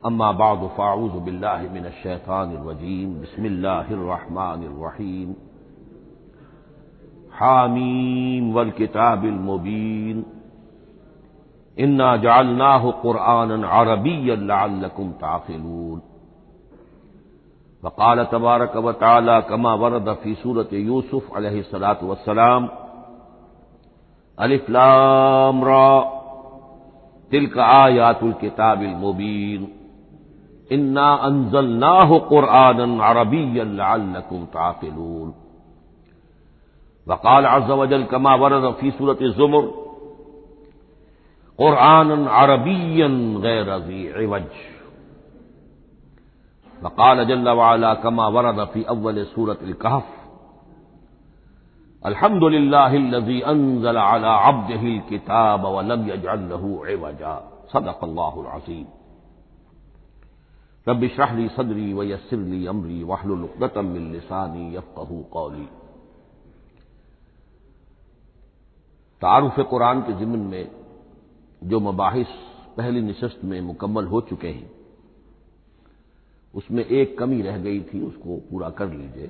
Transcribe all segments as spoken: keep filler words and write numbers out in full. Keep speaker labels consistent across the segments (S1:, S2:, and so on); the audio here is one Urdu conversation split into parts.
S1: اما بعد فاعوذ باللہ من الشیطان الرجیم بسم اللہ الرحمن الرحیم حامیم والکتاب المبین انا جعلناہ قرآنا عربیا لعلکم تعقلون وقال تبارک وتعالی کما ورد فی سورۃ یوسف علیہ الصلاۃ والسلام الف لام را تلک آیات الکتاب المبین انا انزلناہ قرآنا عربیا لعلکم تعقلون وقال عز وجل كما ورد في سورة الزمر قرآنا عربيا غير ذي عوج وقال جل وعلا كما ورد في أول سورة الكهف الحمد لله الذي أنزل على عبده الكتاب ولم يجعل له عوجا صدق الله العظيم رب اشرح لي صدري ويسر لي أمري واحلل عقدة من لساني يفقهوا قولي۔ تعارف قرآن کے ضمن میں جو مباحث پہلی نشست میں مکمل ہو چکے ہیں اس میں ایک کمی رہ گئی تھی، اس کو پورا کر لیجئے۔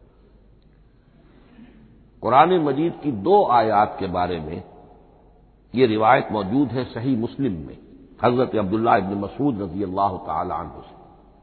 S1: قرآن مجید کی دو آیات کے بارے میں یہ روایت موجود ہے صحیح مسلم میں حضرت عبداللہ ابن مسعود رضی اللہ تعالی عنہ سے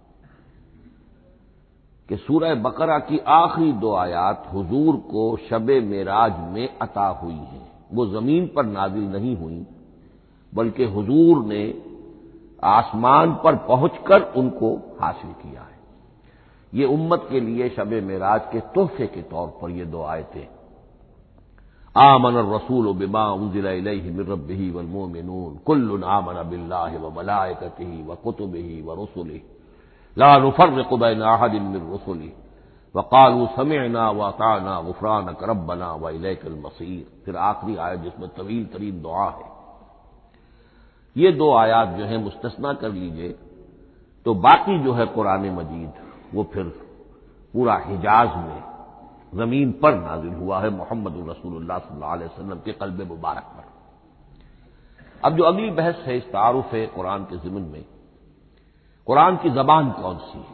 S1: کہ سورہ بقرہ کی آخری دو آیات حضور کو شب معراج میں عطا ہوئی ہیں، وہ زمین پر نازل نہیں ہوئیں بلکہ حضور نے آسمان پر پہنچ کر ان کو حاصل کیا ہے۔ یہ امت کے لیے شب معراج کے تحفے کے طور پر یہ دو آیتیں آمن الرسول بما انزل الیہ من ربہ والمؤمنون کل آمن باللہ وملائکتہ وکتبہ ورسلہ لا نفرق بین احد من رسلہ وقالوا سمعنا واطعنا غفرانک ربنا والیک المصیر، پھر آخری آیت جس میں طویل ترین دعا ہے۔ یہ دو آیات جو ہیں مستثنیٰ کر لیجئے تو باقی جو ہے قرآن مجید وہ پھر پورا حجاز میں زمین پر نازل ہوا ہے محمد رسول اللہ صلی اللہ علیہ وسلم کے قلب مبارک پر۔ اب جو اگلی بحث ہے اس تعارف قرآن کے ضمن میں، قرآن کی زبان کون سی ہے؟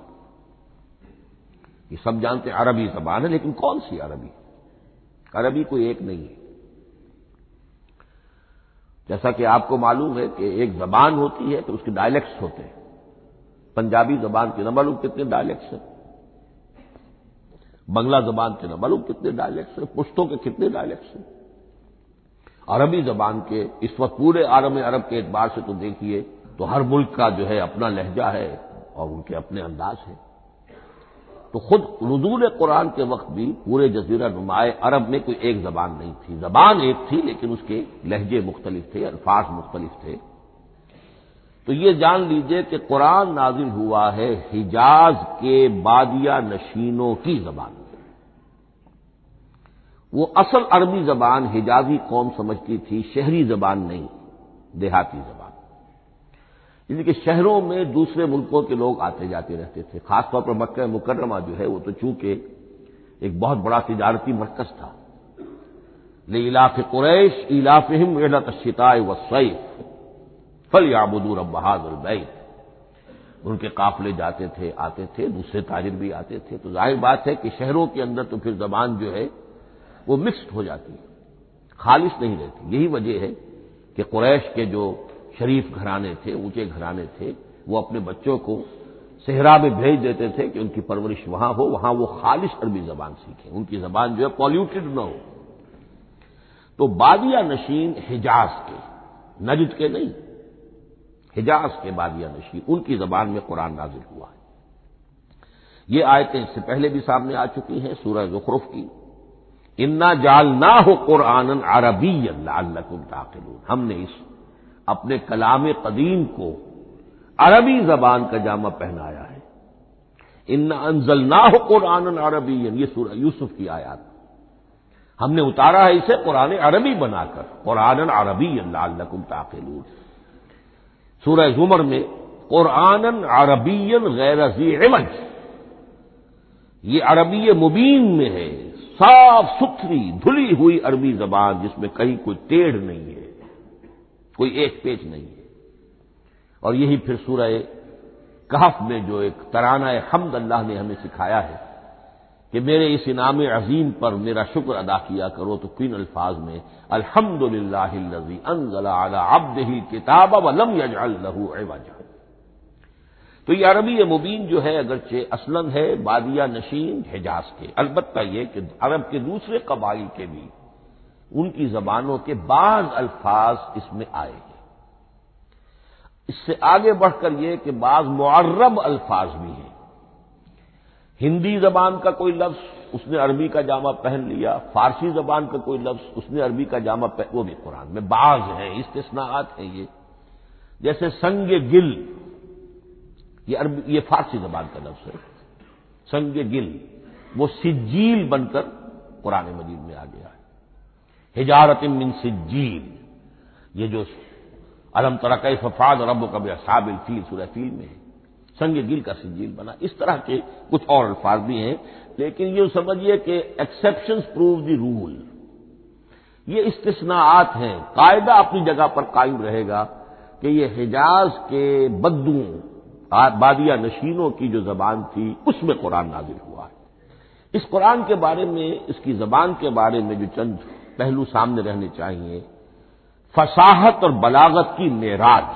S1: یہ سب جانتے ہیں عربی زبان ہے، لیکن کون سی عربی؟ عربی کوئی ایک نہیں ہے۔ جیسا کہ آپ کو معلوم ہے کہ ایک زبان ہوتی ہے تو اس کے ڈائلیکٹس ہوتے ہیں۔ پنجابی زبان کے نہ معلوم کتنے ڈائلیکٹس ہیں، بنگلہ زبان کے نہ معلوم کتنے ڈائلیکٹس ہیں، پشتوں کے کتنے ڈائلیکٹس ہیں۔ عربی زبان کے اس وقت پورے عالم عرب کے اعتبار سے تو دیکھیے تو ہر ملک کا جو ہے اپنا لہجہ ہے اور ان کے اپنے انداز ہے۔ تو خود نزول قرآن کے وقت بھی پورے جزیرہ نمائے عرب میں کوئی ایک زبان نہیں تھی، زبان ایک تھی لیکن اس کے لہجے مختلف تھے، الفاظ مختلف تھے۔ تو یہ جان لیجئے کہ قرآن نازل ہوا ہے حجاز کے بادیہ نشینوں کی زبان میں۔ وہ اصل عربی زبان حجازی قوم سمجھتی تھی، شہری زبان نہیں، دیہاتی زبان، یعنی کہ شہروں میں دوسرے ملکوں کے لوگ آتے جاتے رہتے تھے، خاص طور پر مکہ مکرمہ جو ہے وہ تو چونکہ ایک بہت بڑا تجارتی مرکز تھا۔ لإلاف قریش إلافهم رحلة الشتاء والصيف فليعبدوا رب هذا البيت، ان کے قافلے جاتے تھے، آتے تھے، دوسرے تاجر بھی آتے تھے، تو ظاہر بات ہے کہ شہروں کے اندر تو پھر زبان جو ہے وہ مکسڈ ہو جاتی ہے، خالص نہیں رہتی۔ یہی وجہ ہے کہ قریش کے جو شریف گھرانے تھے، اونچے گھرانے تھے، وہ اپنے بچوں کو صحرا میں بھیج دیتے تھے کہ ان کی پرورش وہاں ہو، وہاں وہ خالص عربی زبان سیکھیں، ان کی زبان جو ہے پالیوٹڈ نہ ہو۔ تو بادیہ نشین حجاز کے، نجد کے نہیں، حجاز کے بادیہ نشین، ان کی زبان میں قرآن نازل ہوا ہے۔ یہ آیتیں اس سے پہلے بھی سامنے آ چکی ہیں سورہ زخرف کی، انا جعلناہ قرآنا عربیا لعلکم تعقلون، ہم نے اس اپنے کلام قدیم کو عربی زبان کا جامہ پہنایا ہے۔ انا انزلناہ قرآنا عربیا، یہ سورہ یوسف کی آیات، ہم نے اتارا ہے اسے قرآن عربی بنا کر، قرآنا عربیا لعلکم تعقلون۔ سورہ زمر میں قرآنا عربیا غیر ذی عوج، یہ عربی مبین میں ہے، صاف ستھری دھلی ہوئی عربی زبان جس میں کہیں کوئی ٹیڑھ نہیں ہے، کوئی ایک پیچ نہیں ہے۔ اور یہی پھر سورہ کہف میں جو ایک ترانہ حمد اللہ نے ہمیں سکھایا ہے کہ میرے اس انعام عظیم پر میرا شکر ادا کیا کرو، تو کن الفاظ میں الحمدللہ الذی انزل علی عبدہ الکتاب ولم یجعل لہ عوجا۔ تو یہ عربی مبین جو ہے اگرچہ اصلاً ہے بادیہ نشین حجاز کے، البتہ یہ کہ عرب کے دوسرے قبائل کے بھی ان کی زبانوں کے بعض الفاظ اس میں آئے ہیں۔ اس سے آگے بڑھ کر یہ کہ بعض معرب الفاظ بھی ہیں۔ ہندی زبان کا کوئی لفظ اس نے عربی کا جامہ پہن لیا، فارسی زبان کا کوئی لفظ اس نے عربی کا جامہ پہن، وہ بھی قرآن میں بعض ہیں، استثناءات ہیں یہ۔ جیسے سنگ گل، یہ عربی یہ فارسی زبان کا لفظ ہے، سنگ گل، وہ سجیل بن کر قرآن مجید میں آ گیا ہے۔ حجارۃ من سجیل، یہ جو الم تر کیف فعل ربک باصحاب الفیل سورہ فیل میں ہے، سنگ گل کا سجیل بنا۔ اس طرح کے کچھ اور الفاظ بھی ہیں، لیکن یہ سمجھیے کہ ایکسیپشنز پروو دی رول، یہ استثناءات ہیں، قاعدہ اپنی جگہ پر قائم رہے گا کہ یہ حجاز کے بدوؤں بادیہ نشینوں کی جو زبان تھی اس میں قرآن نازل ہوا ہے۔ اس قرآن کے بارے میں، اس کی زبان کے بارے میں جو چند پہلو سامنے رہنے چاہیے، فصاحت اور بلاغت کی معراج،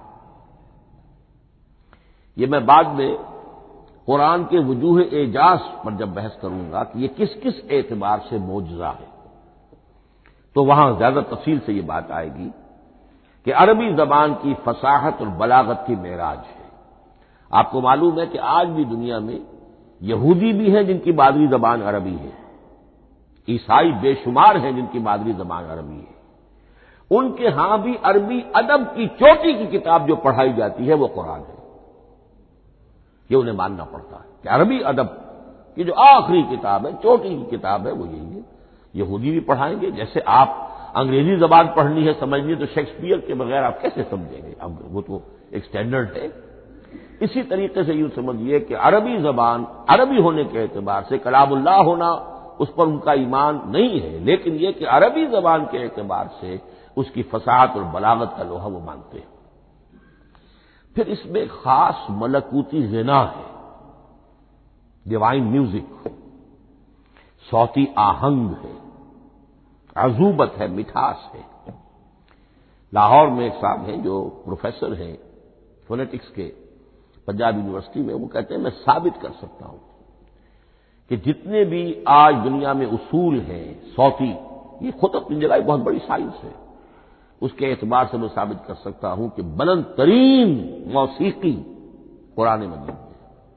S1: یہ میں بعد میں قرآن کے وجوہ اعجاز پر جب بحث کروں گا کہ یہ کس کس اعتبار سے معجزہ ہے، تو وہاں زیادہ تفصیل سے یہ بات آئے گی کہ عربی زبان کی فصاحت اور بلاغت کی معراج ہے۔ آپ کو معلوم ہے کہ آج بھی دنیا میں یہودی بھی ہیں جن کی مادری زبان عربی ہے، عیسائی بے شمار ہیں جن کی مادری زبان عربی ہے، ان کے ہاں بھی عربی ادب کی چوٹی کی کتاب جو پڑھائی جاتی ہے وہ قرآن ہے۔ یہ انہیں ماننا پڑتا ہے کہ عربی ادب کی جو آخری کتاب ہے، چوٹی کی کتاب ہے، وہ یہی ہے۔ یہودی بھی پڑھائیں گے، جیسے آپ انگریزی زبان پڑھنی ہے سمجھنی تو شیکسپیئر کے بغیر آپ کیسے سمجھیں گے؟ اب وہ تو ایک سٹینڈرڈ ہے۔ اسی طریقے سے یوں سمجھیے کہ عربی زبان عربی ہونے کے اعتبار سے کلام اللہ ہونا اس پر ان کا ایمان نہیں ہے، لیکن یہ کہ عربی زبان کے اعتبار سے اس کی فصاحت اور بلاغت کا لوہا وہ مانتے ہیں۔ پھر اس میں خاص ملکوتی غنا ہے، ڈیوائن میوزک، صوتی آہنگ ہے، عذوبت ہے، مٹھاس ہے۔ لاہور میں ایک صاحب ہیں جو پروفیسر ہیں فونیٹکس کے پنجاب یونیورسٹی میں، وہ کہتے ہیں میں ثابت کر سکتا ہوں کہ جتنے بھی آج دنیا میں اصول ہیں صوتی، یہ خود اپنی جگہ ایک بہت بڑی سائنس ہے، اس کے اعتبار سے میں ثابت کر سکتا ہوں کہ بلند ترین موسیقی قرآن مجید میں،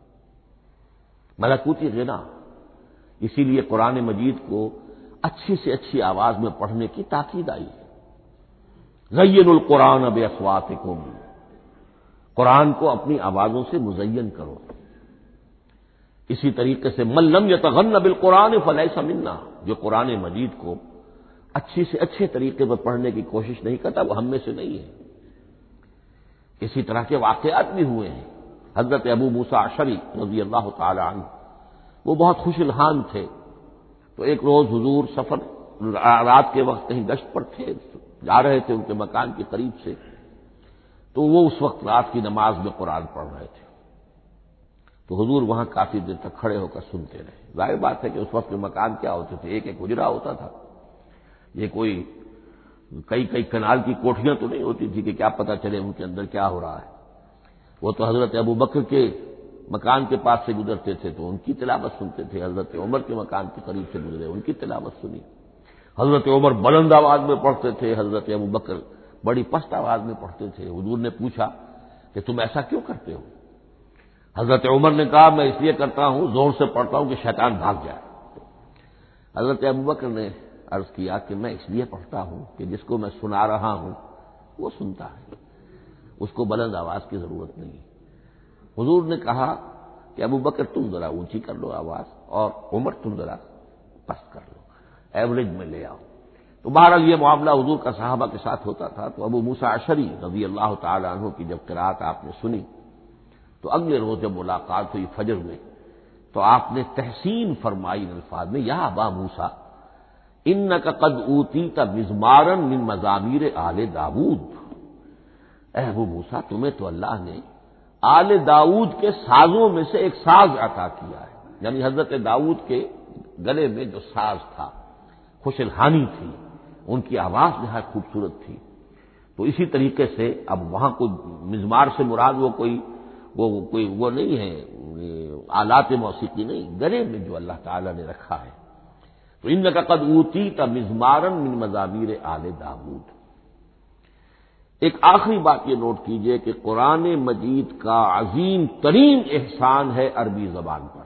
S1: ملکوتی غنا۔ اسی لیے قرآن مجید کو اچھی سے اچھی آواز میں پڑھنے کی تاکید آئی ہے۔ زینوا القرآن باصواتکم، قرآن کو اپنی آوازوں سے مزین کرو۔ اسی طریقے سے من لم یتغن بالقرآن فلیس منا، جو قرآن مجید کو اچھی سے اچھے طریقے پر پڑھنے کی کوشش نہیں کرتا وہ ہم میں سے نہیں ہے۔ اسی طرح کے واقعات بھی ہوئے ہیں۔ حضرت ابو موسیٰ اشعری رضی اللہ تعالی عنہ، وہ بہت خوش الحان تھے، تو ایک روز حضور سفر رات کے وقت کہیں گشت پر تھے، جا رہے تھے ان کے مکان کے قریب سے، تو وہ اس وقت رات کی نماز میں قرآن پڑھ رہے تھے، تو حضور وہاں کافی دیر تک کھڑے ہو کر سنتے رہے۔ ظاہر بات ہے کہ اس وقت کے مکان کیا ہوتے تھے، ایک ایک حجرہ ہوتا تھا، یہ کوئی کئی کئی کنال کی کوٹھیاں تو نہیں ہوتی تھی کہ کیا پتہ چلے ان کے اندر کیا ہو رہا ہے۔ وہ تو حضرت ابو بکر کے مکان کے پاس سے گزرتے تھے تو ان کی تلاوت سنتے تھے، حضرت عمر کے مکان کے قریب سے گزرے ان کی تلاوت سنی، حضرت عمر بلند آواز میں پڑھتے تھے، حضرت ابو بکر بڑی پست آواز میں پڑھتے تھے۔ حضور نے پوچھا کہ تم ایسا کیوں کرتے ہو؟ حضرت عمر نے کہا میں اس لیے کرتا ہوں، زور سے پڑھتا ہوں کہ شیطان بھاگ جائے۔ حضرت ابو بکر نے عرض کیا کہ میں اس لیے پڑھتا ہوں کہ جس کو میں سنا رہا ہوں وہ سنتا ہے، اس کو بلند آواز کی ضرورت نہیں۔ حضور نے کہا کہ ابو بکر تم ذرا اونچی کر لو آواز، اور عمر تم ذرا پست کر لو، ایوریج میں لے آؤ۔ تو بہرحال یہ معاملہ حضور کا صحابہ کے ساتھ ہوتا تھا۔ تو ابو موسیٰ اشعری رضی اللہ تعالی عنہ کی جب قرات آپ نے سنی تو اگلے روز جب ملاقات ہوئی فجر میں تو آپ نے تحسین فرمائی الفاظ میں، یا ابا موسیٰ انک قد اوتیت مزمارا من مزامیر آل داود، اے ابو موسیٰ تمہیں تو اللہ نے آل داؤد کے سازوں میں سے ایک ساز عطا کیا ہے، یعنی حضرت داؤد کے گلے میں جو ساز تھا، خوش الحانی تھی، ان کی آواز نہایت خوبصورت تھی۔ تو اسی طریقے سے اب وہاں کوئی مزمار سے مراد وہ کوئی وہ کوئی وہ نہیں ہے آلات موسیقی نہیں، گلے میں جو اللہ تعالیٰ نے رکھا ہے۔ تو انک قد اوتیت مزمارا من مزامیر آل داؤد۔ ایک آخری بات یہ نوٹ کیجئے کہ قرآن مجید کا عظیم ترین احسان ہے عربی زبان پر۔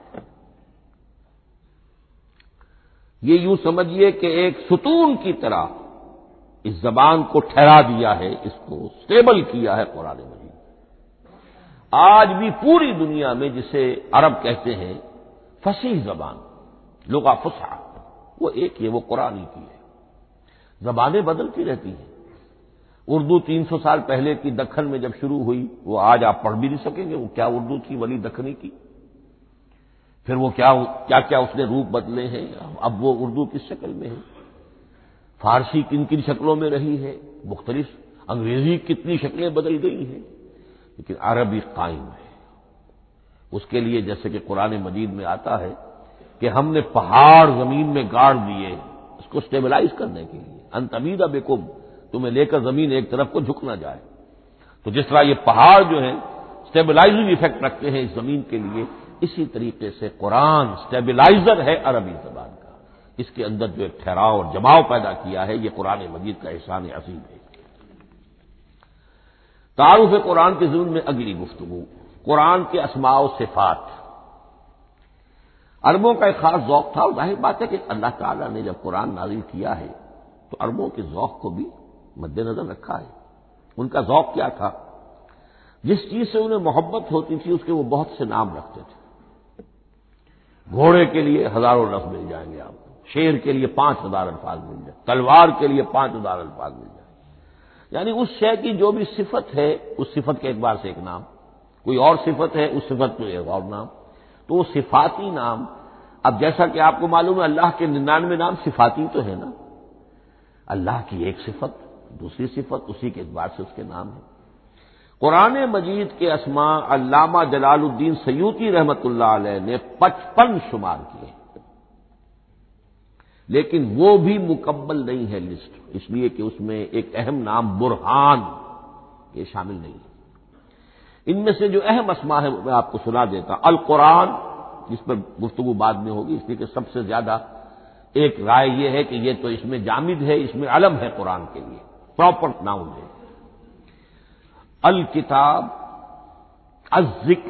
S1: یہ یوں سمجھیے کہ ایک ستون کی طرح اس زبان کو ٹھہرا دیا ہے، اس کو سٹیبل کیا ہے قرآن مجید۔ آج بھی پوری دنیا میں جسے عرب کہتے ہیں فصیح زبان، لغہ فصحی، وہ ایک ہے، وہ قرآن کی ہے۔ زبانیں بدلتی رہتی ہیں۔ اردو تین سو سال پہلے کی دکن میں جب شروع ہوئی، وہ آج آپ پڑھ بھی نہیں سکیں گے وہ کیا اردو تھی ولی دکنی کی۔ پھر وہ کیا کیا کیا اس نے روپ بدلے ہیں، اب وہ اردو کس شکل میں ہے، فارسی کن کن شکلوں میں رہی ہے، مختلف، انگریزی کتنی شکلیں بدل گئی ہیں، لیکن عربی قائم ہے۔ اس کے لیے جیسے کہ قرآن مجید میں آتا ہے کہ ہم نے پہاڑ زمین میں گاڑ دیے اس کو سٹیبلائز کرنے کے لیے، ان تمید بکم، تمہیں لے کر زمین ایک طرف کو جھک نہ جائے۔ تو جس طرح یہ پہاڑ جو ہیں سٹیبلائزنگ ایفیکٹ رکھتے ہیں اس زمین کے لیے، اسی طریقے سے قرآن سٹیبلائزر ہے عربی زبان کا۔ اس کے اندر جو ایک ٹھہراؤ اور جماؤ پیدا کیا ہے، یہ قرآن مجید کا احسان عظیم ہے۔ تعارف قرآن کے ضمن میں اگلی گفتگو، قرآن کے اسماء و صفات۔ عربوں کا ایک خاص ذوق تھا، اور ظاہر بات ہے کہ اللہ تعالیٰ نے جب قرآن نازل کیا ہے تو عربوں کے ذوق کو بھی مد نظر رکھا ہے۔ ان کا ذوق کیا تھا؟ جس چیز سے انہیں محبت ہوتی تھی اس کے وہ بہت سے نام رکھتے تھے۔ گھوڑے کے لیے ہزاروں لفظ مل جائیں گے آپ کو، شیر کے لیے پانچ ہزار الفاظ مل جائیں، تلوار کے لیے پانچ ہزار الفاظ مل جائیں، یعنی اس شے کی جو بھی صفت ہے اس صفت کے اعتبار سے ایک نام، کوئی اور صفت ہے اس صفت میں ایک اور نام، تو وہ صفاتی نام۔ اب جیسا کہ آپ کو معلوم ہے اللہ کے ننانوے نام صفاتی تو ہے نا، اللہ کی ایک صفت دوسری صفت اسی کے اعتبار سے اس کے نام ہیں۔ قرآن مجید کے اسماء علامہ جلال الدین سیوطی رحمۃ اللہ علیہ نے پچپن شمار کیے، لیکن وہ بھی مکمل نہیں ہے لسٹ، اس لیے کہ اس میں ایک اہم نام برہان یہ شامل نہیں ہے۔ ان میں سے جو اہم اسماء ہے میں آپ کو سنا دیتا۔ القرآن، جس پر گفتگو بعد میں ہوگی، اس لیے کہ سب سے زیادہ ایک رائے یہ ہے کہ یہ تو اس میں جامد ہے، اس میں علم ہے قرآن کے لیے، پراپر ناؤن ہے۔ الکتاب، الذکر،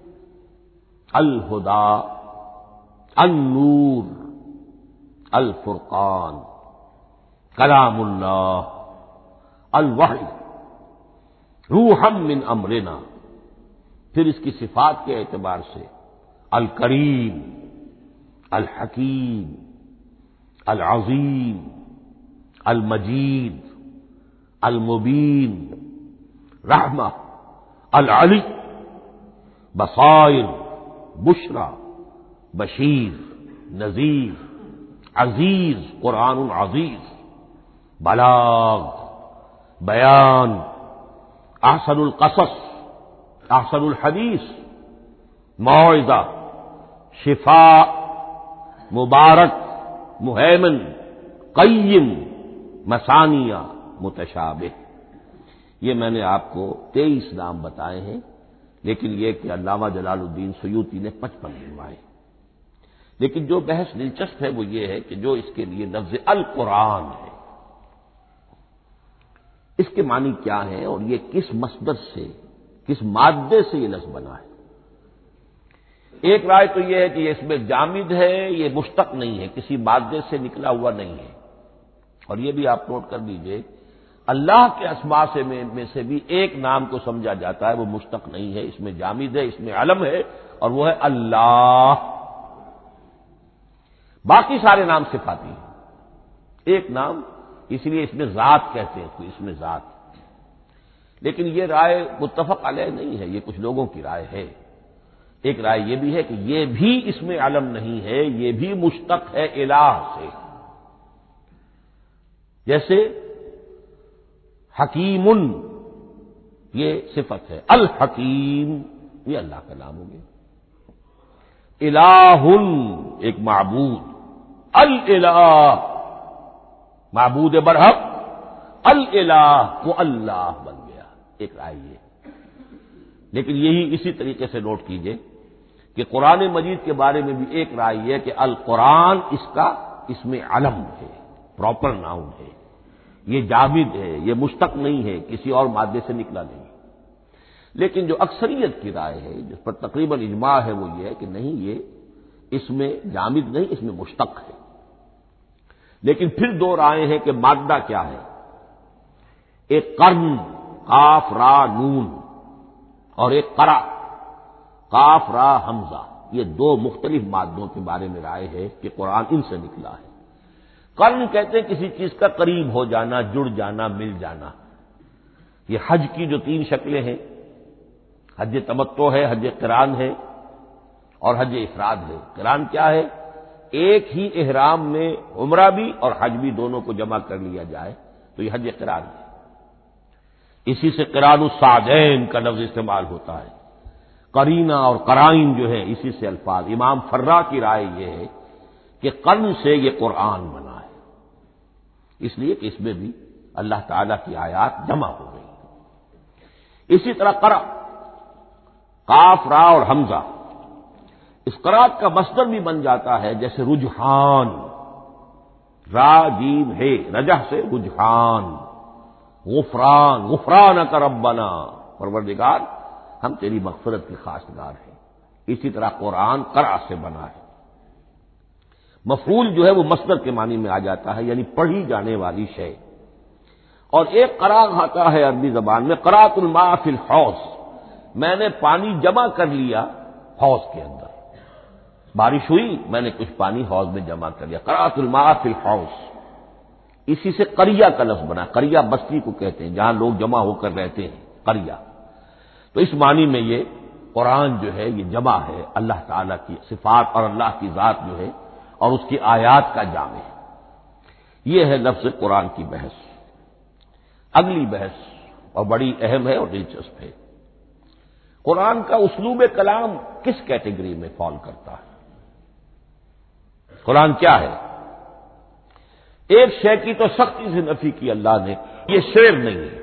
S1: الہدا، النور، الفرقان، کلام اللہ، الوحی، روحا من امرنا۔ پھر اس کی صفات کے اعتبار سے الکریم، الحکیم، العظیم، المجید، المبین، رحمہ، العلی، بصائر، بشرا، بشیر، نذیر، عزیز، قرآن عزیز، بلاغ، بیان، احسن القصص، احسن الحدیث، موعظہ، شفاء، مبارک، مہیمن، قیم، مثانیہ، متشابہ۔ یہ میں نے آپ کو تیئیس نام بتائے ہیں، لیکن یہ کہ علامہ جلال الدین سیوطی نے پچپن گنوائے۔ لیکن جو بحث دلچسپ ہے وہ یہ ہے کہ جو اس کے لیے لفظ القرآن ہے، اس کے معنی کیا ہے اور یہ کس مصدر سے، کس مادے سے یہ لفظ بنا ہے۔ ایک رائے تو یہ ہے کہ یہ اس میں جامد ہے، یہ مشتق نہیں ہے، کسی مادے سے نکلا ہوا نہیں ہے۔ اور یہ بھی آپ نوٹ کر لیجئے، اللہ کے اسماء سے میں, میں سے بھی ایک نام کو سمجھا جاتا ہے وہ مشتق نہیں ہے، اس میں جامد ہے، اس میں علم ہے، اور وہ ہے اللہ۔ باقی سارے نام صفاتی ہیں، ایک نام، اس لیے اس میں ذات کہتے ہیں، اس میں ذات۔ لیکن یہ رائے متفق علیہ نہیں ہے، یہ کچھ لوگوں کی رائے ہے۔ ایک رائے یہ بھی ہے کہ یہ بھی اس میں علم نہیں ہے، یہ بھی مشتق ہے الہ سے۔ جیسے حکیم، یہ صفت ہے۔ الحکیم یہ اللہ کا نام ہو گیا۔ الہ ایک معبود، الالہ معبود برحق، الالہ وہ اللہ بن گیا، ایک رائے یہ۔ لیکن یہی اسی طریقے سے نوٹ کیجئے کہ قرآن مجید کے بارے میں بھی ایک رائے ہے کہ القرآن اس کا اس میں علم ہے، پراپر ناؤن ہے، یہ جامد ہے، یہ مشتق نہیں ہے، کسی اور مادے سے نکلا نہیں۔ لیکن جو اکثریت کی رائے ہے، جس پر تقریباً اجماع ہے، وہ یہ ہے کہ نہیں، یہ اس میں جامد نہیں، اس میں مشتق ہے۔ لیکن پھر دو رائے ہیں کہ مادہ کیا ہے۔ ایک قرن قاف را نون اور ایک قرا قاف را حمزہ، یہ دو مختلف مادوں کے بارے میں رائے ہے کہ قرآن ان سے نکلا ہے۔ قرن کہتے ہیں کسی چیز کا قریب ہو جانا، جڑ جانا، مل جانا۔ یہ حج کی جو تین شکلیں ہیں، حج تمتع ہے، حج قران ہے اور حج افراد ہے۔ قران کیا ہے؟ ایک ہی احرام میں عمرہ بھی اور حج بھی دونوں کو جمع کر لیا جائے تو یہ حج قران ہے۔ اسی سے قران الصعدین کا لفظ استعمال ہوتا ہے۔ قرینہ اور قرائن جو ہے اسی سے الفاظ۔ امام فرا کی رائے یہ ہے کہ قرن سے یہ قرآن بنا ہے، اس لیے کہ اس میں بھی اللہ تعالی کی آیات جمع ہو گئی۔ اسی طرح قرأ قاف را اور حمزہ، اس قرات کا مصدر بھی بن جاتا ہے، جیسے رجحان، را جیم ہے، رجح سے رجحان، غفران، غفرانک ربنا، پروردگار ہم تیری مغفرت کے خواستگار ہیں۔ اسی طرح قرآن قرأ سے بنا ہے۔ مفعول جو ہے وہ مصدر کے معنی میں آ جاتا ہے، یعنی پڑھی جانے والی شے۔ اور ایک قرأ آتا ہے عربی زبان میں، قرأت الماء فی الحوض، میں نے پانی جمع کر لیا حوض کے اندر، بارش ہوئی میں نے کچھ پانی حوض میں جمع کر لیا، قرأت الماء فی الحوض۔ اسی سے قریہ کا لفظ بنا، قریہ بستی کو کہتے ہیں جہاں لوگ جمع ہو کر رہتے ہیں، قریہ۔ تو اس معنی میں یہ قرآن جو ہے یہ جمع ہے، اللہ تعالی کی صفات اور اللہ کی ذات جو ہے اور اس کی آیات کا جامع ہے۔ یہ ہے لفظ قرآن کی بحث۔ اگلی بحث اور بڑی اہم ہے اور دلچسپ ہے، قرآن کا اسلوب کلام کس کیٹیگری میں فال کرتا ہے؟ قرآن کیا ہے؟ ایک شے کی تو سختی سے نفی کی اللہ نے، یہ شعر نہیں ہے۔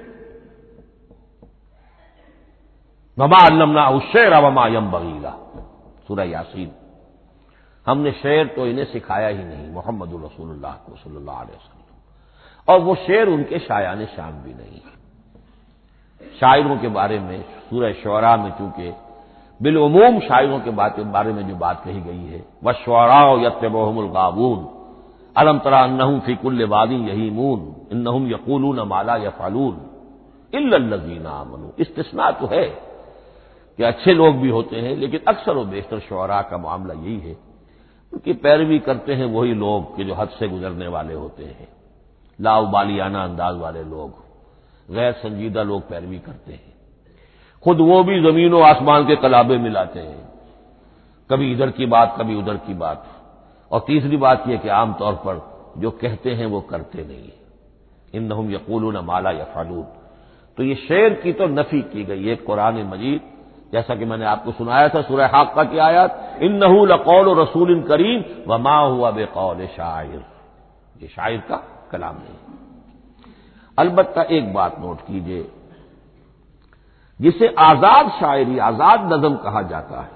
S1: وما علمناہ الشعر وما ينبغي له، سورہ یاسین۔ ہم نے شعر تو انہیں سکھایا ہی نہیں، محمد الرسول اللہ کو صلی اللہ علیہ وسلم، اور وہ شعر ان کے شایان شان بھی نہیں ہے۔ شاعروں کے بارے میں سورہ شعراء میں چونکہ بالعموم شاعروں کے بارے میں جو بات کہی گئی ہے، والشعراء یتبعهم الغاوون الم تر انہم فی کل واد یہیمون انہم یقولون ما لا یفعلون الا الذین آمنوا۔ استثناء تو ہے کہ اچھے لوگ بھی ہوتے ہیں، لیکن اکثر و بیشتر شعراء کا معاملہ یہی ہے، ان کی پیروی کرتے ہیں وہی لوگ کہ جو حد سے گزرنے والے ہوتے ہیں، لا ابالیانہ انداز والے لوگ، غیر سنجیدہ لوگ پیروی کرتے ہیں۔ خود وہ بھی زمین و آسمان کے قلابے ملاتے ہیں، کبھی ادھر کی بات کبھی ادھر کی بات۔ اور تیسری بات یہ کہ عام طور پر جو کہتے ہیں وہ کرتے نہیں ہیں، انہم یقولون ما لا یفعلون۔ تو یہ شعر کی تو نفی کی گئی ہے قرآن مجید، جیسا کہ میں نے آپ کو سنایا تھا سورہ حاقہ کی آیات، انہ لقول رسول کریم وما هو بقول شاعر، یہ شاعر کا کلام نہیں۔ البتہ ایک بات نوٹ کیجئے، جسے آزاد شاعری، آزاد نظم کہا جاتا ہے،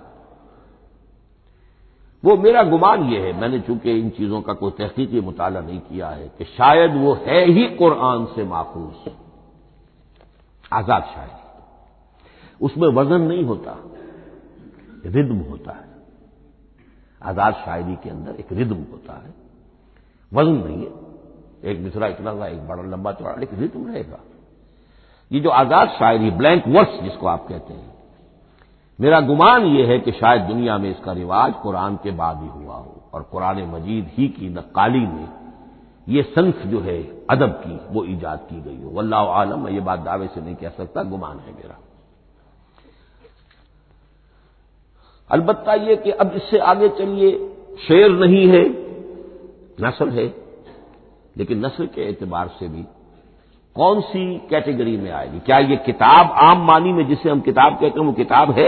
S1: وہ میرا گمان یہ ہے، میں نے چونکہ ان چیزوں کا کوئی تحقیقی مطالعہ نہیں کیا ہے، کہ شاید وہ ہے ہی قرآن سے ماخوذ آزاد شاعری۔ اس میں وزن نہیں ہوتا، ردم ہوتا ہے۔ آزاد شاعری کے اندر ایک ردم ہوتا ہے، وزن نہیں ہے، ایک مصرع اتنا سا، ایک بڑا لمبا چوڑا، لیکن ردم رہے گا۔ یہ جو آزاد شاعری، بلینک ورس جس کو آپ کہتے ہیں، میرا گمان یہ ہے کہ شاید دنیا میں اس کا رواج قرآن کے بعد ہی ہوا ہو، اور قرآن مجید ہی کی نقالی میں یہ صنف جو ہے ادب کی وہ ایجاد کی گئی ہو۔ واللہ عالم، میں یہ بات دعوے سے نہیں کہہ سکتا، گمان ہے میرا۔ البتہ یہ کہ اب اس سے آگے چلیے، شعر نہیں ہے، نثر ہے، لیکن نثر کے اعتبار سے بھی کون سی کیٹیگری میں آئے گی؟ کیا یہ کتاب عام معنی میں جسے ہم کتاب کہتے ہیں وہ کتاب ہے؟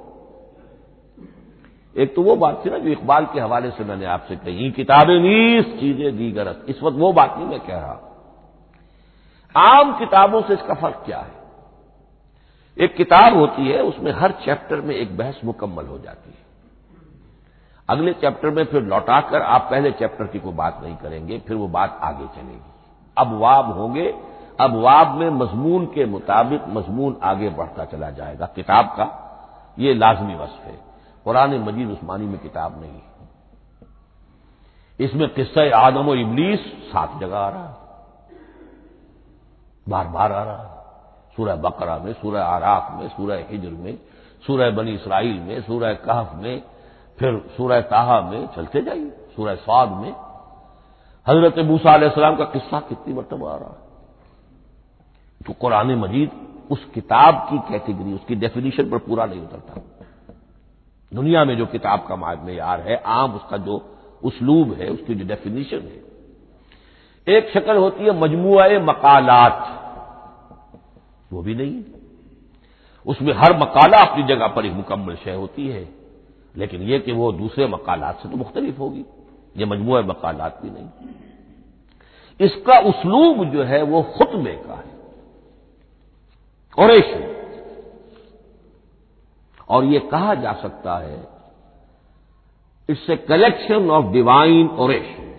S1: ایک تو وہ بات تھی نا جو اقبال کے حوالے سے میں نے آپ سے کہی، کتابیں نیز چیزیں دیگرت، اس وقت وہ بات نہیں میں کہہ رہا۔ عام کتابوں سے اس کا فرق کیا ہے؟ ایک کتاب ہوتی ہے، اس میں ہر چیپٹر میں ایک بحث مکمل ہو جاتی ہے، اگلے چیپٹر میں پھر لوٹا کر آپ پہلے چیپٹر کی کوئی بات نہیں کریں گے، پھر وہ بات آگے چلے گی، ابواب ہوں گے، ابواب میں مضمون کے مطابق مضمون آگے بڑھتا چلا جائے گا۔ کتاب کا یہ لازمی وصف ہے۔ قرآن مجید عثمانی میں کتاب نہیں ہے، اس میں قصہ آدم و ابلیس سات جگہ آ رہا ہے، بار بار آ رہا ہے، سورہ بقرہ میں، سورہ آراف میں، سورہ ہجر میں، سورہ بنی اسرائیل میں، سورہ کہف میں، پھر سورہ طٰہٰ میں، چلتے جائیے، سورہ صاد میں حضرت موسیٰ علیہ السلام کا قصہ کتنی مرتبہ آ رہا ہے۔ تو قرآن مجید اس کتاب کی کیٹیگری، اس کی ڈیفینیشن پر پورا نہیں اترتا۔ دنیا میں جو کتاب کا معیار ہے، عام اس کا جو اسلوب ہے، اس کی جو ڈیفینیشن ہے، ایک شکل ہوتی ہے مجموعہ مقالات، وہ بھی نہیں، اس میں ہر مقالہ اپنی جگہ پر ایک مکمل شے ہوتی ہے، لیکن یہ کہ وہ دوسرے مقالات سے تو مختلف ہوگی، یہ مجموعہ مقالات بھی نہیں۔ اس کا اسلوب جو ہے وہ خطبے کا ہے، اوریشن، اور یہ کہا جا سکتا ہے it's a collection of divine orations,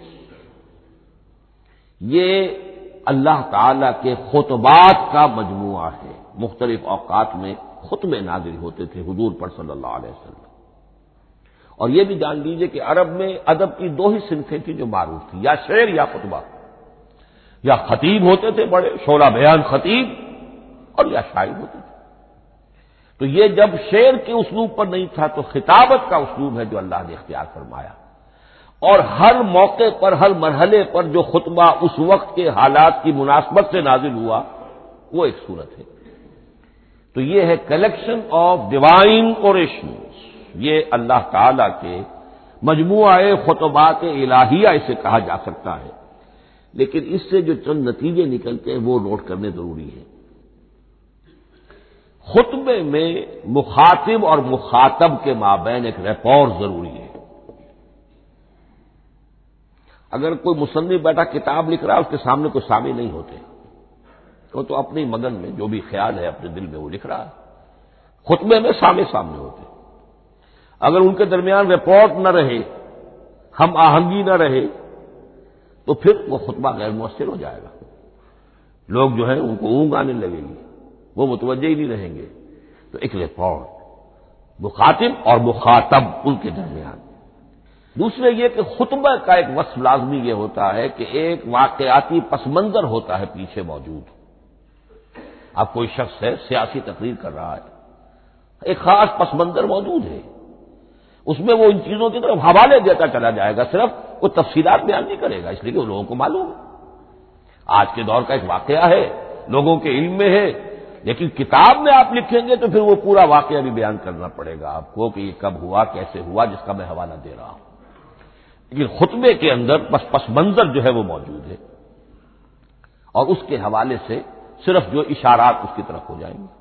S1: یہ اللہ تعالی کے خطبات کا مجموعہ ہے۔ مختلف اوقات میں خطبے نازل ہوتے تھے حضور پر صلی اللہ علیہ وسلم، اور یہ بھی جان لیجئے کہ عرب میں ادب کی دو ہی صنفیں تھیں جو معروف تھیں، یا شعر یا خطبہ، یا خطیب ہوتے تھے بڑے شعلہ بیان خطیب، اور یا شاعر ہوتے تھے۔ تو یہ جب شعر کے اسلوب پر نہیں تھا تو خطابت کا اسلوب ہے جو اللہ نے اختیار فرمایا، اور ہر موقع پر، ہر مرحلے پر جو خطبہ اس وقت کے حالات کی مناسبت سے نازل ہوا وہ ایک صورت ہے۔ تو یہ ہے کلیکشن آف ڈیوائن اوریشنز، یہ اللہ تعالی کے مجموعہ خطبات الہیہ اسے کہا جا سکتا ہے، لیکن اس سے جو چند نتیجے نکلتے ہیں وہ نوٹ کرنے ضروری ہے۔ خطبے میں مخاطب اور مخاطب کے مابین ایک ریپور ضروری ہے۔ اگر کوئی مصنف بیٹھا کتاب لکھ رہا ہے، اس کے سامنے کوئی سامع نہیں ہوتے، وہ تو اپنی مگن میں جو بھی خیال ہے اپنے دل میں وہ لکھ رہا ہے۔ خطبے میں سامع سامنے ہوتے، اگر ان کے درمیان رپورٹ نہ رہے، ہم آہنگی نہ رہے، تو پھر وہ خطبہ غیر مؤثر ہو جائے گا، لوگ جو ہے ان کو اونگ آنے لگے گی، وہ متوجہ ہی نہیں رہیں گے۔ تو ایک رپورٹ مخاطب اور مخاطب ان کے درمیان۔ دوسرے یہ کہ خطبہ کا ایک وصف لازمی یہ ہوتا ہے کہ ایک واقعاتی پس منظر ہوتا ہے پیچھے موجود۔ اب کوئی شخص ہے سیاسی تقریر کر رہا ہے، ایک خاص پس منظر موجود ہے، اس میں وہ ان چیزوں کی طرف حوالے دیتا چلا جائے گا، صرف وہ تفصیلات بیان نہیں کرے گا، اس لیے کہ وہ لوگوں کو معلوم ہے آج کے دور کا ایک واقعہ ہے، لوگوں کے علم میں ہے، لیکن کتاب میں آپ لکھیں گے تو پھر وہ پورا واقعہ بھی بیان کرنا پڑے گا آپ کو کہ یہ کب ہوا، کیسے ہوا، جس کا میں حوالہ دے رہا ہوں۔ لیکن خطبے کے اندر بس پس منظر جو ہے وہ موجود ہے، اور اس کے حوالے سے صرف جو اشارات اس کی طرف ہو جائیں گے۔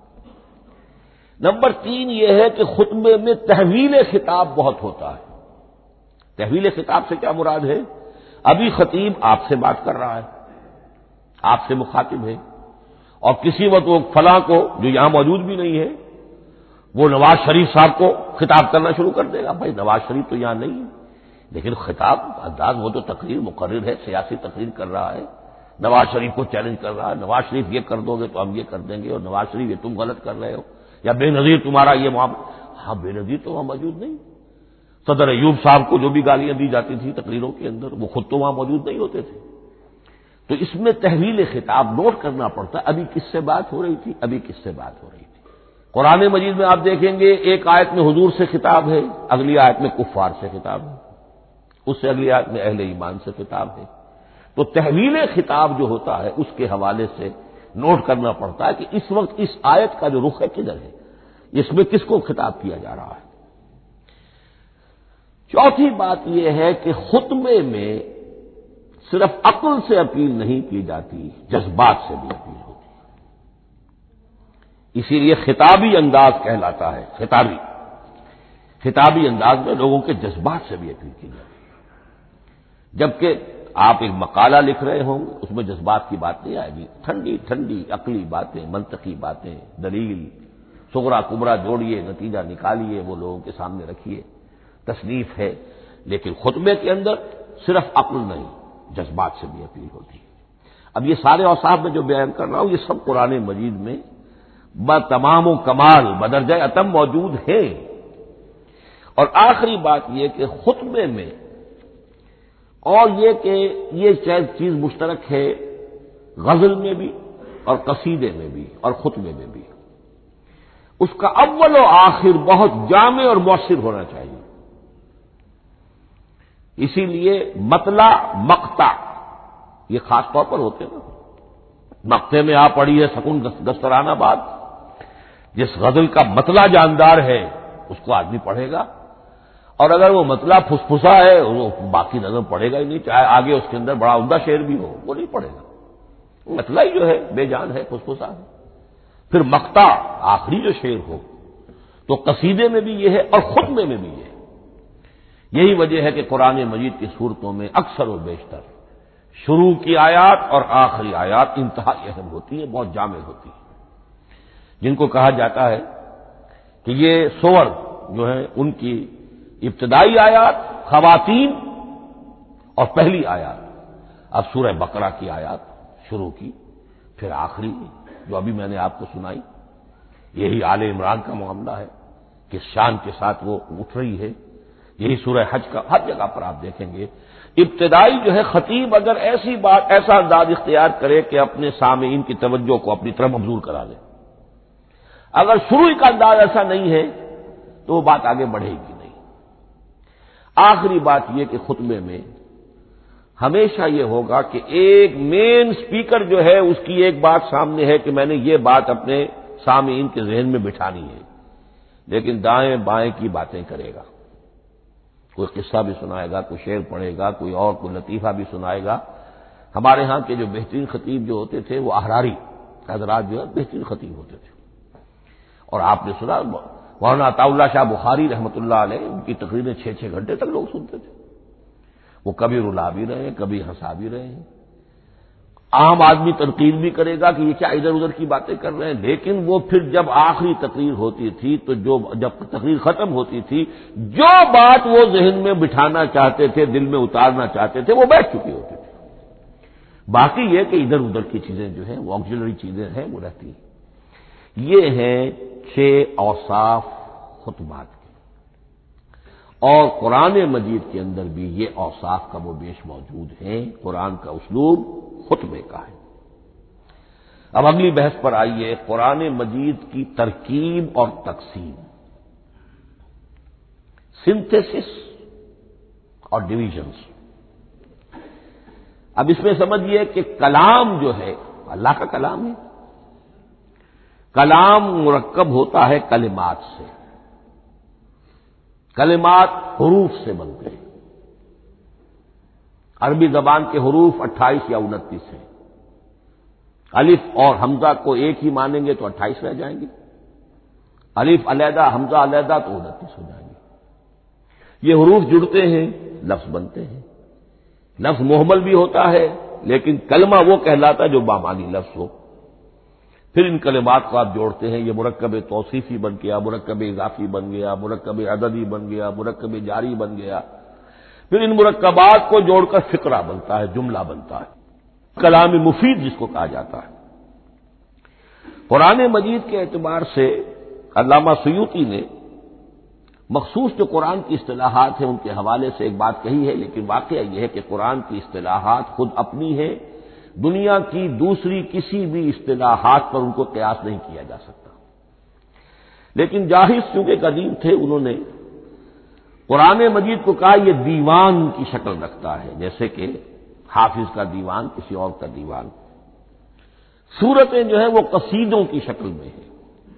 S1: نمبر تین یہ ہے کہ خطبے میں تحویل خطاب بہت ہوتا ہے۔ تحویل خطاب سے کیا مراد ہے؟ ابھی خطیب آپ سے بات کر رہا ہے، آپ سے مخاطب ہے، اور کسی وقت وہ فلاں کو جو یہاں موجود بھی نہیں ہے وہ نواز شریف صاحب کو خطاب کرنا شروع کر دے گا۔ بھائی نواز شریف تو یہاں نہیں ہے، لیکن خطاب انداز وہ تو تقریر مقرر ہے، سیاسی تقریر کر رہا ہے، نواز شریف کو چیلنج کر رہا ہے، نواز شریف یہ کر دو گے تو ہم یہ کر دیں گے، اور نواز شریف یہ تم غلط کر رہے ہو، یا بے نظیر تمہارا یہ معاملہ۔ ہاں بے نظیر تو وہاں موجود نہیں، صدر ایوب صاحب کو جو بھی گالیاں دی جاتی تھی تقریروں کے اندر وہ خود تو وہاں موجود نہیں ہوتے تھے۔ تو اس میں تحویل خطاب نوٹ کرنا پڑتا ہے، ابھی کس سے بات ہو رہی تھی، ابھی کس سے بات ہو رہی تھی۔ قرآن مجید میں آپ دیکھیں گے ایک آیت میں حضور سے خطاب ہے، اگلی آیت میں کفار سے خطاب ہے، اس سے اگلی آیت میں اہل ایمان سے خطاب ہے۔ تو تحویل خطاب جو ہوتا ہے اس کے حوالے سے نوٹ کرنا پڑتا ہے کہ اس وقت اس آیت کا جو رخ ہے کدھر ہے، اس میں کس کو خطاب کیا جا رہا ہے۔ چوتھی بات یہ ہے کہ خطبے میں صرف عقل سے اپیل نہیں کی جاتی، جذبات سے بھی اپیل ہوتی ہے۔ اسی لیے خطابی انداز کہلاتا ہے، خطابی خطابی انداز میں لوگوں کے جذبات سے بھی اپیل کی جاتی ہے۔ جبکہ آپ ایک مقالہ لکھ رہے ہوں اس میں جذبات کی بات نہیں آئے گی، ٹھنڈی ٹھنڈی عقلی باتیں، منطقی باتیں، دلیل صغرا کبرا جوڑیے، نتیجہ نکالیے، وہ لوگوں کے سامنے رکھیے، تصنیف ہے۔ لیکن خطبے کے اندر صرف عقل نہیں، جذبات سے بھی اپیل ہوتی ہے۔ اب یہ سارے اوصاف میں جو بیان کر رہا ہوں یہ سب قرآن مجید میں بتمام و کمال بدرجہ اتم موجود ہیں۔ اور آخری بات یہ کہ خطبے میں، اور یہ کہ یہ چیز مشترک ہے غزل میں بھی اور قصیدے میں بھی اور خطبے میں بھی، اس کا اول و آخر بہت جامع اور مؤثر ہونا چاہیے۔ اسی لیے مطلع مقطع یہ خاص طور پر ہوتے ہیں نا، مقطع میں آپ پڑھی ہے سکون دسترانہ بات، جس غزل کا مطلع جاندار ہے اس کو آدمی پڑھے گا، اور اگر وہ مطلع پھسپھسا ہے وہ باقی نظر پڑے گا ہی نہیں، چاہے آگے اس کے اندر بڑا عمدہ شعر بھی ہو وہ نہیں پڑے گا، مطلع ہی جو ہے بے جان ہے، پھسپھسا ہے۔ پھر مقطع آخری جو شعر ہو، تو قصیدے میں بھی یہ ہے اور خطبے میں بھی یہ ہے۔ یہی وجہ ہے کہ قرآن مجید کی صورتوں میں اکثر و بیشتر شروع کی آیات اور آخری آیات انتہائی اہم ہوتی ہیں، بہت جامع ہوتی ہیں، جن کو کہا جاتا ہے کہ یہ سور جو ہے ان کی ابتدائی آیات، خواتین اور پہلی آیات۔ اب سورہ بقرہ کی آیات شروع کی، پھر آخری جو ابھی میں نے آپ کو سنائی، یہی آل عمران کا معاملہ ہے، کس شان کے ساتھ وہ اٹھ رہی ہے۔ یہی سورہ حج کا ہر جگہ پر آپ دیکھیں گے ابتدائی جو ہے خطیب اگر ایسی بات، ایسا انداز اختیار کرے کہ اپنے سامعین کی توجہ کو اپنی طرف مبذول کرا دے، اگر شروع کا انداز ایسا نہیں ہے تو وہ بات آگے بڑھے گی نہیں۔ آخری بات یہ کہ خطبے میں ہمیشہ یہ ہوگا کہ ایک مین سپیکر جو ہے اس کی ایک بات سامنے ہے کہ میں نے یہ بات اپنے سامعین کے ذہن میں بٹھانی ہے، لیکن دائیں بائیں کی باتیں کرے گا، کوئی قصہ بھی سنائے گا، کوئی شعر پڑھے گا، کوئی اور کوئی لطیفہ بھی سنائے گا۔ ہمارے ہاں کے جو بہترین خطیب جو ہوتے تھے وہ احراری حضرات جو ہے بہترین خطیب ہوتے تھے، اور آپ نے سنا مولانا عطا اللہ شاہ بخاری رحمۃ اللہ علیہ ان کی تقریریں چھ چھ گھنٹے تک لوگ سنتے تھے، وہ کبھی رلا بھی رہے ہیں، کبھی ہنسا بھی رہے ہیں، عام آدمی تنقید بھی کرے گا کہ یہ کیا ادھر ادھر کی باتیں کر رہے ہیں، لیکن وہ پھر جب آخری تقریر ہوتی تھی تو جو جب تقریر ختم ہوتی تھی جو بات وہ ذہن میں بٹھانا چاہتے تھے، دل میں اتارنا چاہتے تھے، وہ بیٹھ چکی ہوتی تھی۔ باقی یہ کہ ادھر ادھر کی چیزیں جو ہیں وہ آکسیلری چیزیں ہیں وہ رہتی ہیں۔ یہ ہیں چھ اوصاف خطبات کے، اور قرآن مجید کے اندر بھی یہ اوصاف کم و بیش موجود ہیں۔ قرآن کا اسلوب خطبے کا ہے۔ اب اگلی بحث پر آئیے، قرآن مجید کی ترکیب اور تقسیم، سنتھیسس اور ڈویژنز۔ اب اس میں سمجھیے کہ کلام جو ہے اللہ کا کلام ہے، کلام مرکب ہوتا ہے کلمات سے، کلمات حروف سے بنتے ہیں۔ عربی زبان کے حروف اٹھائیس یا انتیس ہیں، الف اور حمزہ کو ایک ہی مانیں گے تو اٹھائیس رہ جائیں گے، الف علیحدہ حمزہ علیحدہ تو انتیس ہو جائیں گے۔ یہ حروف جڑتے ہیں، لفظ بنتے ہیں۔ لفظ محمل بھی ہوتا ہے لیکن کلمہ وہ کہلاتا ہے جو بامانی لفظ ہو۔ پھر ان کلمات کو آپ جوڑتے ہیں، یہ مرکب توصیفی بن گیا، مرکب اضافی بن گیا، مرکب عددی بن گیا، مرکب جاری بن گیا، پھر ان مرکبات کو جوڑ کر فقرہ بنتا ہے، جملہ بنتا ہے، کلام مفید جس کو کہا جاتا ہے۔ قرآن مجید کے اعتبار سے علامہ سیوطی نے مخصوص جو قرآن کی اصطلاحات ہیں ان کے حوالے سے ایک بات کہی ہے، لیکن واقعہ یہ ہے کہ قرآن کی اصطلاحات خود اپنی ہیں، دنیا کی دوسری کسی بھی اصطلاحات پر ان کو قیاس نہیں کیا جا سکتا۔ لیکن جاہز چونکہ قدیم تھے، انہوں نے قرآن مجید کو کہا یہ دیوان کی شکل رکھتا ہے، جیسے کہ حافظ کا دیوان، کسی اور کا دیوان۔ سورتیں جو ہیں وہ قصیدوں کی شکل میں ہیں،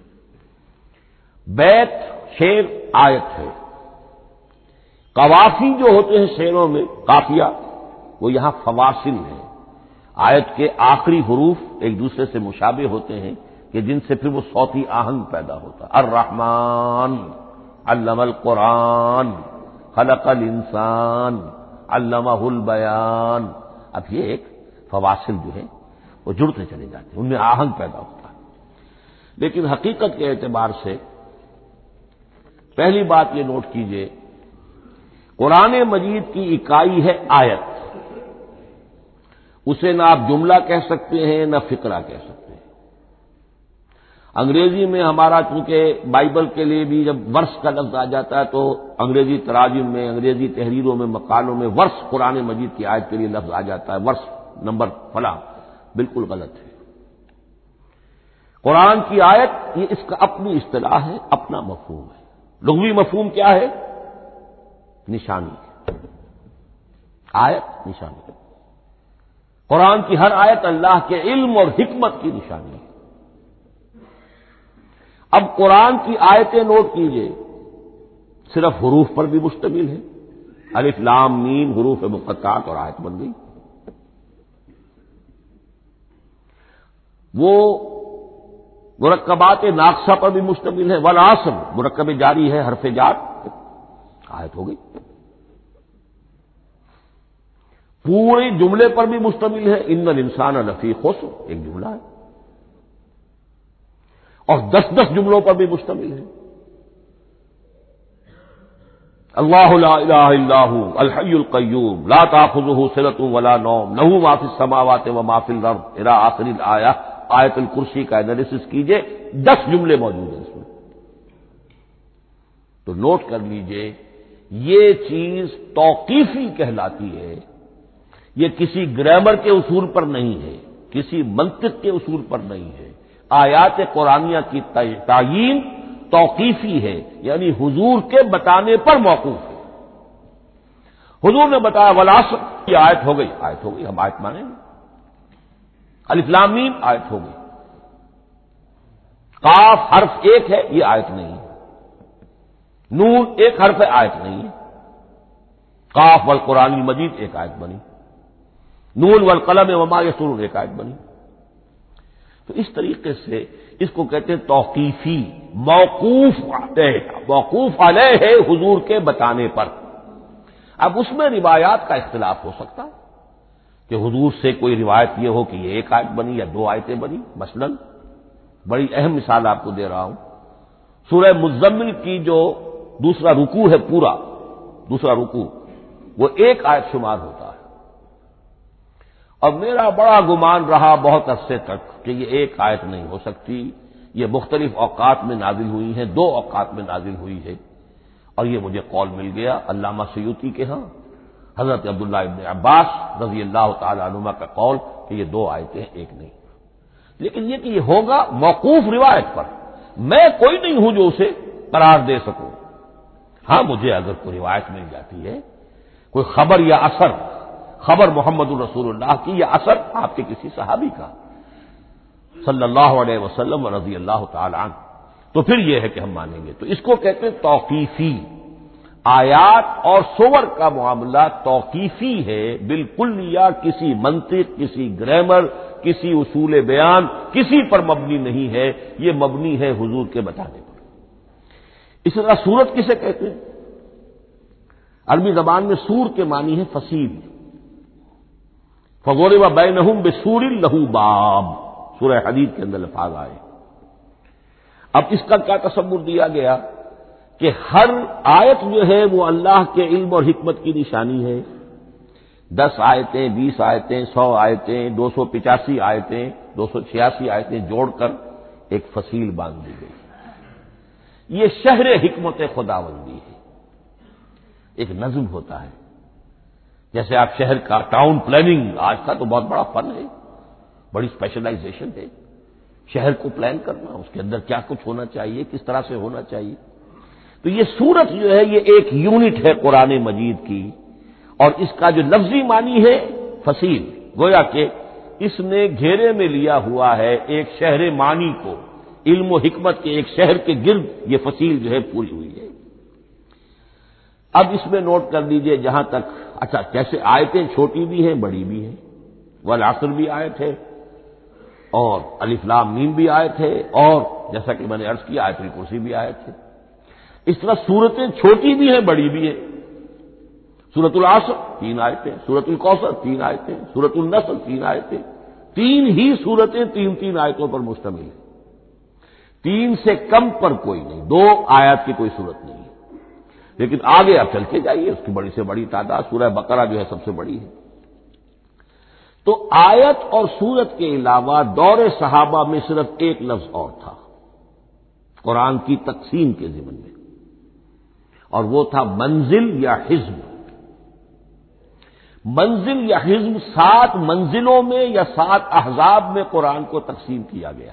S1: بیت شعر آیت ہے، قوافی جو ہوتے ہیں شعروں میں قافیہ وہ یہاں فواصل ہے، آیت کے آخری حروف ایک دوسرے سے مشابہ ہوتے ہیں کہ جن سے پھر وہ صوتی آہنگ پیدا ہوتا ہے۔ الرحمن علم القرآن خلق الانسان علمہ البیان، اب یہ ایک فواصل جو ہے وہ جڑتے چلے جاتے ہیں، ان میں آہنگ پیدا ہوتا ہے۔ لیکن حقیقت کے اعتبار سے پہلی بات یہ نوٹ کیجئے، قرآن مجید کی اکائی ہے آیت، اسے نہ آپ جملہ کہہ سکتے ہیں نہ فقرہ کہہ سکتے ہیں۔ انگریزی میں ہمارا چونکہ بائبل کے لیے بھی جب ورس کا لفظ آ جاتا ہے تو انگریزی تراجم میں، انگریزی تحریروں میں، مقالوں میں ورس قرآن مجید کی آیت کے لیے لفظ آ جاتا ہے، ورس نمبر فلاں، بالکل غلط ہے۔ قرآن کی آیت یہ اس کا اپنی اصطلاح ہے، اپنا مفہوم ہے۔ لغوی مفہوم کیا ہے؟ نشانی، آیت نشانی۔ قرآن کی ہر آیت اللہ کے علم اور حکمت کی نشانی ہے۔ اب قرآن کی آیتیں نوٹ کیجئے، صرف حروف پر بھی مشتمل ہے، الف لام میم حروف مقطعات اور آیت بن گئی۔ وہ مرکبات ناقصہ پر بھی مشتمل ہے، والعصر مرکب جاری ہے، حرف جار آیت ہو گئی۔ پورے جملے پر بھی مشتمل ہے، ان الانسان لفی خسر ایک جملہ ہے، اور دس دس جملوں پر بھی مشتمل ہے۔ اللہ لا الہ الا هو الحی القیوم لا تأخذہ سنۃ ولا نوم لہ ما فی السماوات وما فی الارض الی آخر الآیہ۔ آیت الکرسی کا انالیسس کیجئے، دس جملے موجود ہیں اس میں۔ تو نوٹ کر لیجئے، یہ چیز توقیفی کہلاتی ہے، یہ کسی گرامر کے اصول پر نہیں ہے، کسی منطق کے اصول پر نہیں ہے۔ آیات قرآنیہ کی تعیین توقیفی ہے، یعنی حضور کے بتانے پر موقوف ہے۔ حضور نے بتایا والعصر، یہ آیت ہو گئی، آیت ہو گئی، ہم آیت مانیں گے۔ الف لام میم آیت ہو گئی۔ قاف حرف ایک ہے، یہ آیت نہیں ہے۔ نون ایک حرف ہے، آیت نہیں ہے۔ قاف والقرآن المجید ایک آیت بنی، نون والقلم وما یسطرون ایک آیت بنی۔ تو اس طریقے سے اس کو کہتے ہیں توقیفی، موقوف علیہ، موقوف علیہ ہے حضور کے بتانے پر۔ اب اس میں روایات کا اختلاف ہو سکتا ہے کہ حضور سے کوئی روایت یہ ہو کہ یہ ایک آیت بنی یا دو آیتیں بنی۔ مثلا بڑی اہم مثال آپ کو دے رہا ہوں، سورہ مزمل کی جو دوسرا رکوع ہے، پورا دوسرا رکوع وہ ایک آیت شمار ہوتا ہے، اور میرا بڑا گمان رہا بہت عرصے تک کہ یہ ایک آیت نہیں ہو سکتی، یہ مختلف اوقات میں نازل ہوئی ہیں، دو اوقات میں نازل ہوئی ہے، اور یہ مجھے قول مل گیا علامہ سیوطی کے ہاں، حضرت عبداللہ ابن عباس رضی اللہ تعالی عنہما کا قول کہ یہ دو آیتیں ایک نہیں۔ لیکن یہ کہ یہ ہوگا موقوف روایت پر، میں کوئی نہیں ہوں جو اسے قرار دے سکوں۔ ہاں مجھے اگر کوئی روایت مل جاتی ہے، کوئی خبر یا اثر، خبر محمد الرسول اللہ کی یا اثر آپ کے کسی صحابی کا صلی اللہ علیہ وسلم و رضی اللہ تعالی عنہ، تو پھر یہ ہے کہ ہم مانیں گے۔ تو اس کو کہتے ہیں توقیفی۔ آیات اور سور کا معاملہ توقیفی ہے، بالکل یا کسی منطق، کسی گرامر، کسی اصول بیان، کسی پر مبنی نہیں ہے، یہ مبنی ہے حضور کے بتانے پر۔ اس طرح سورت کسے کہتے ہیں؟ عربی زبان میں سور کے معنی ہے فصیل۔ فضرب بینہم بسور لہ باب، سورہ حدید کے اندر الفاظ آئے۔ اب اس کا کیا تصور دیا گیا کہ ہر آیت جو ہے وہ اللہ کے علم اور حکمت کی نشانی ہے۔ دس آیتیں، بیس آیتیں، سو آیتیں، دو سو پچاسی آیتیں، دو سو چھیاسی آیتیں جوڑ کر ایک فصیل باندھ دی گئی۔ یہ شہر حکمت خداوندی ہے، ایک نظم ہوتا ہے۔ جیسے آپ شہر کا ٹاؤن پلاننگ آج کا تو بہت بڑا فن ہے، بڑی اسپیشلائزیشن ہے، شہر کو پلان کرنا، اس کے اندر کیا کچھ ہونا چاہیے، کس طرح سے ہونا چاہیے۔ تو یہ سورت جو ہے یہ ایک یونٹ ہے قرآن مجید کی، اور اس کا جو لفظی معنی ہے فصیل، گویا کہ اس نے گھیرے میں لیا ہوا ہے ایک شہر معنی کو، علم و حکمت کے ایک شہر کے گرد یہ فصیل جو ہے پوری ہوئی ہے۔ اب اس میں نوٹ کر لیجئے جہاں تک، اچھا جیسے آیتیں چھوٹی بھی ہیں بڑی بھی ہیں، والعصر بھی آیت ہے اور الف لام میم بھی آیت ہے، اور جیسا کہ میں نے عرض کیا آیت الکرسی بھی آیت ہے۔ اس طرح سورتیں چھوٹی بھی ہیں بڑی بھی ہیں۔ سورۃ العصر تین آیتیں، سورۃ الکوثر تین آیتیں، سورۃ النصر تین آیتیں، تین ہی سورتیں تین تین آیتوں پر مشتمل ہیں، تین سے کم پر کوئی نہیں، دو آیات کی کوئی صورت نہیں ہے۔ لیکن آگے آپ چلتے جائیے، اس کی بڑی سے بڑی تعداد سورہ بقرہ جو ہے سب سے بڑی ہے۔ تو آیت اور سورت کے علاوہ دور صحابہ میں صرف ایک لفظ اور تھا قرآن کی تقسیم کے ضمن میں، اور وہ تھا منزل یا حزب۔ منزل یا حزب سات منزلوں میں یا سات احزاب میں قرآن کو تقسیم کیا گیا،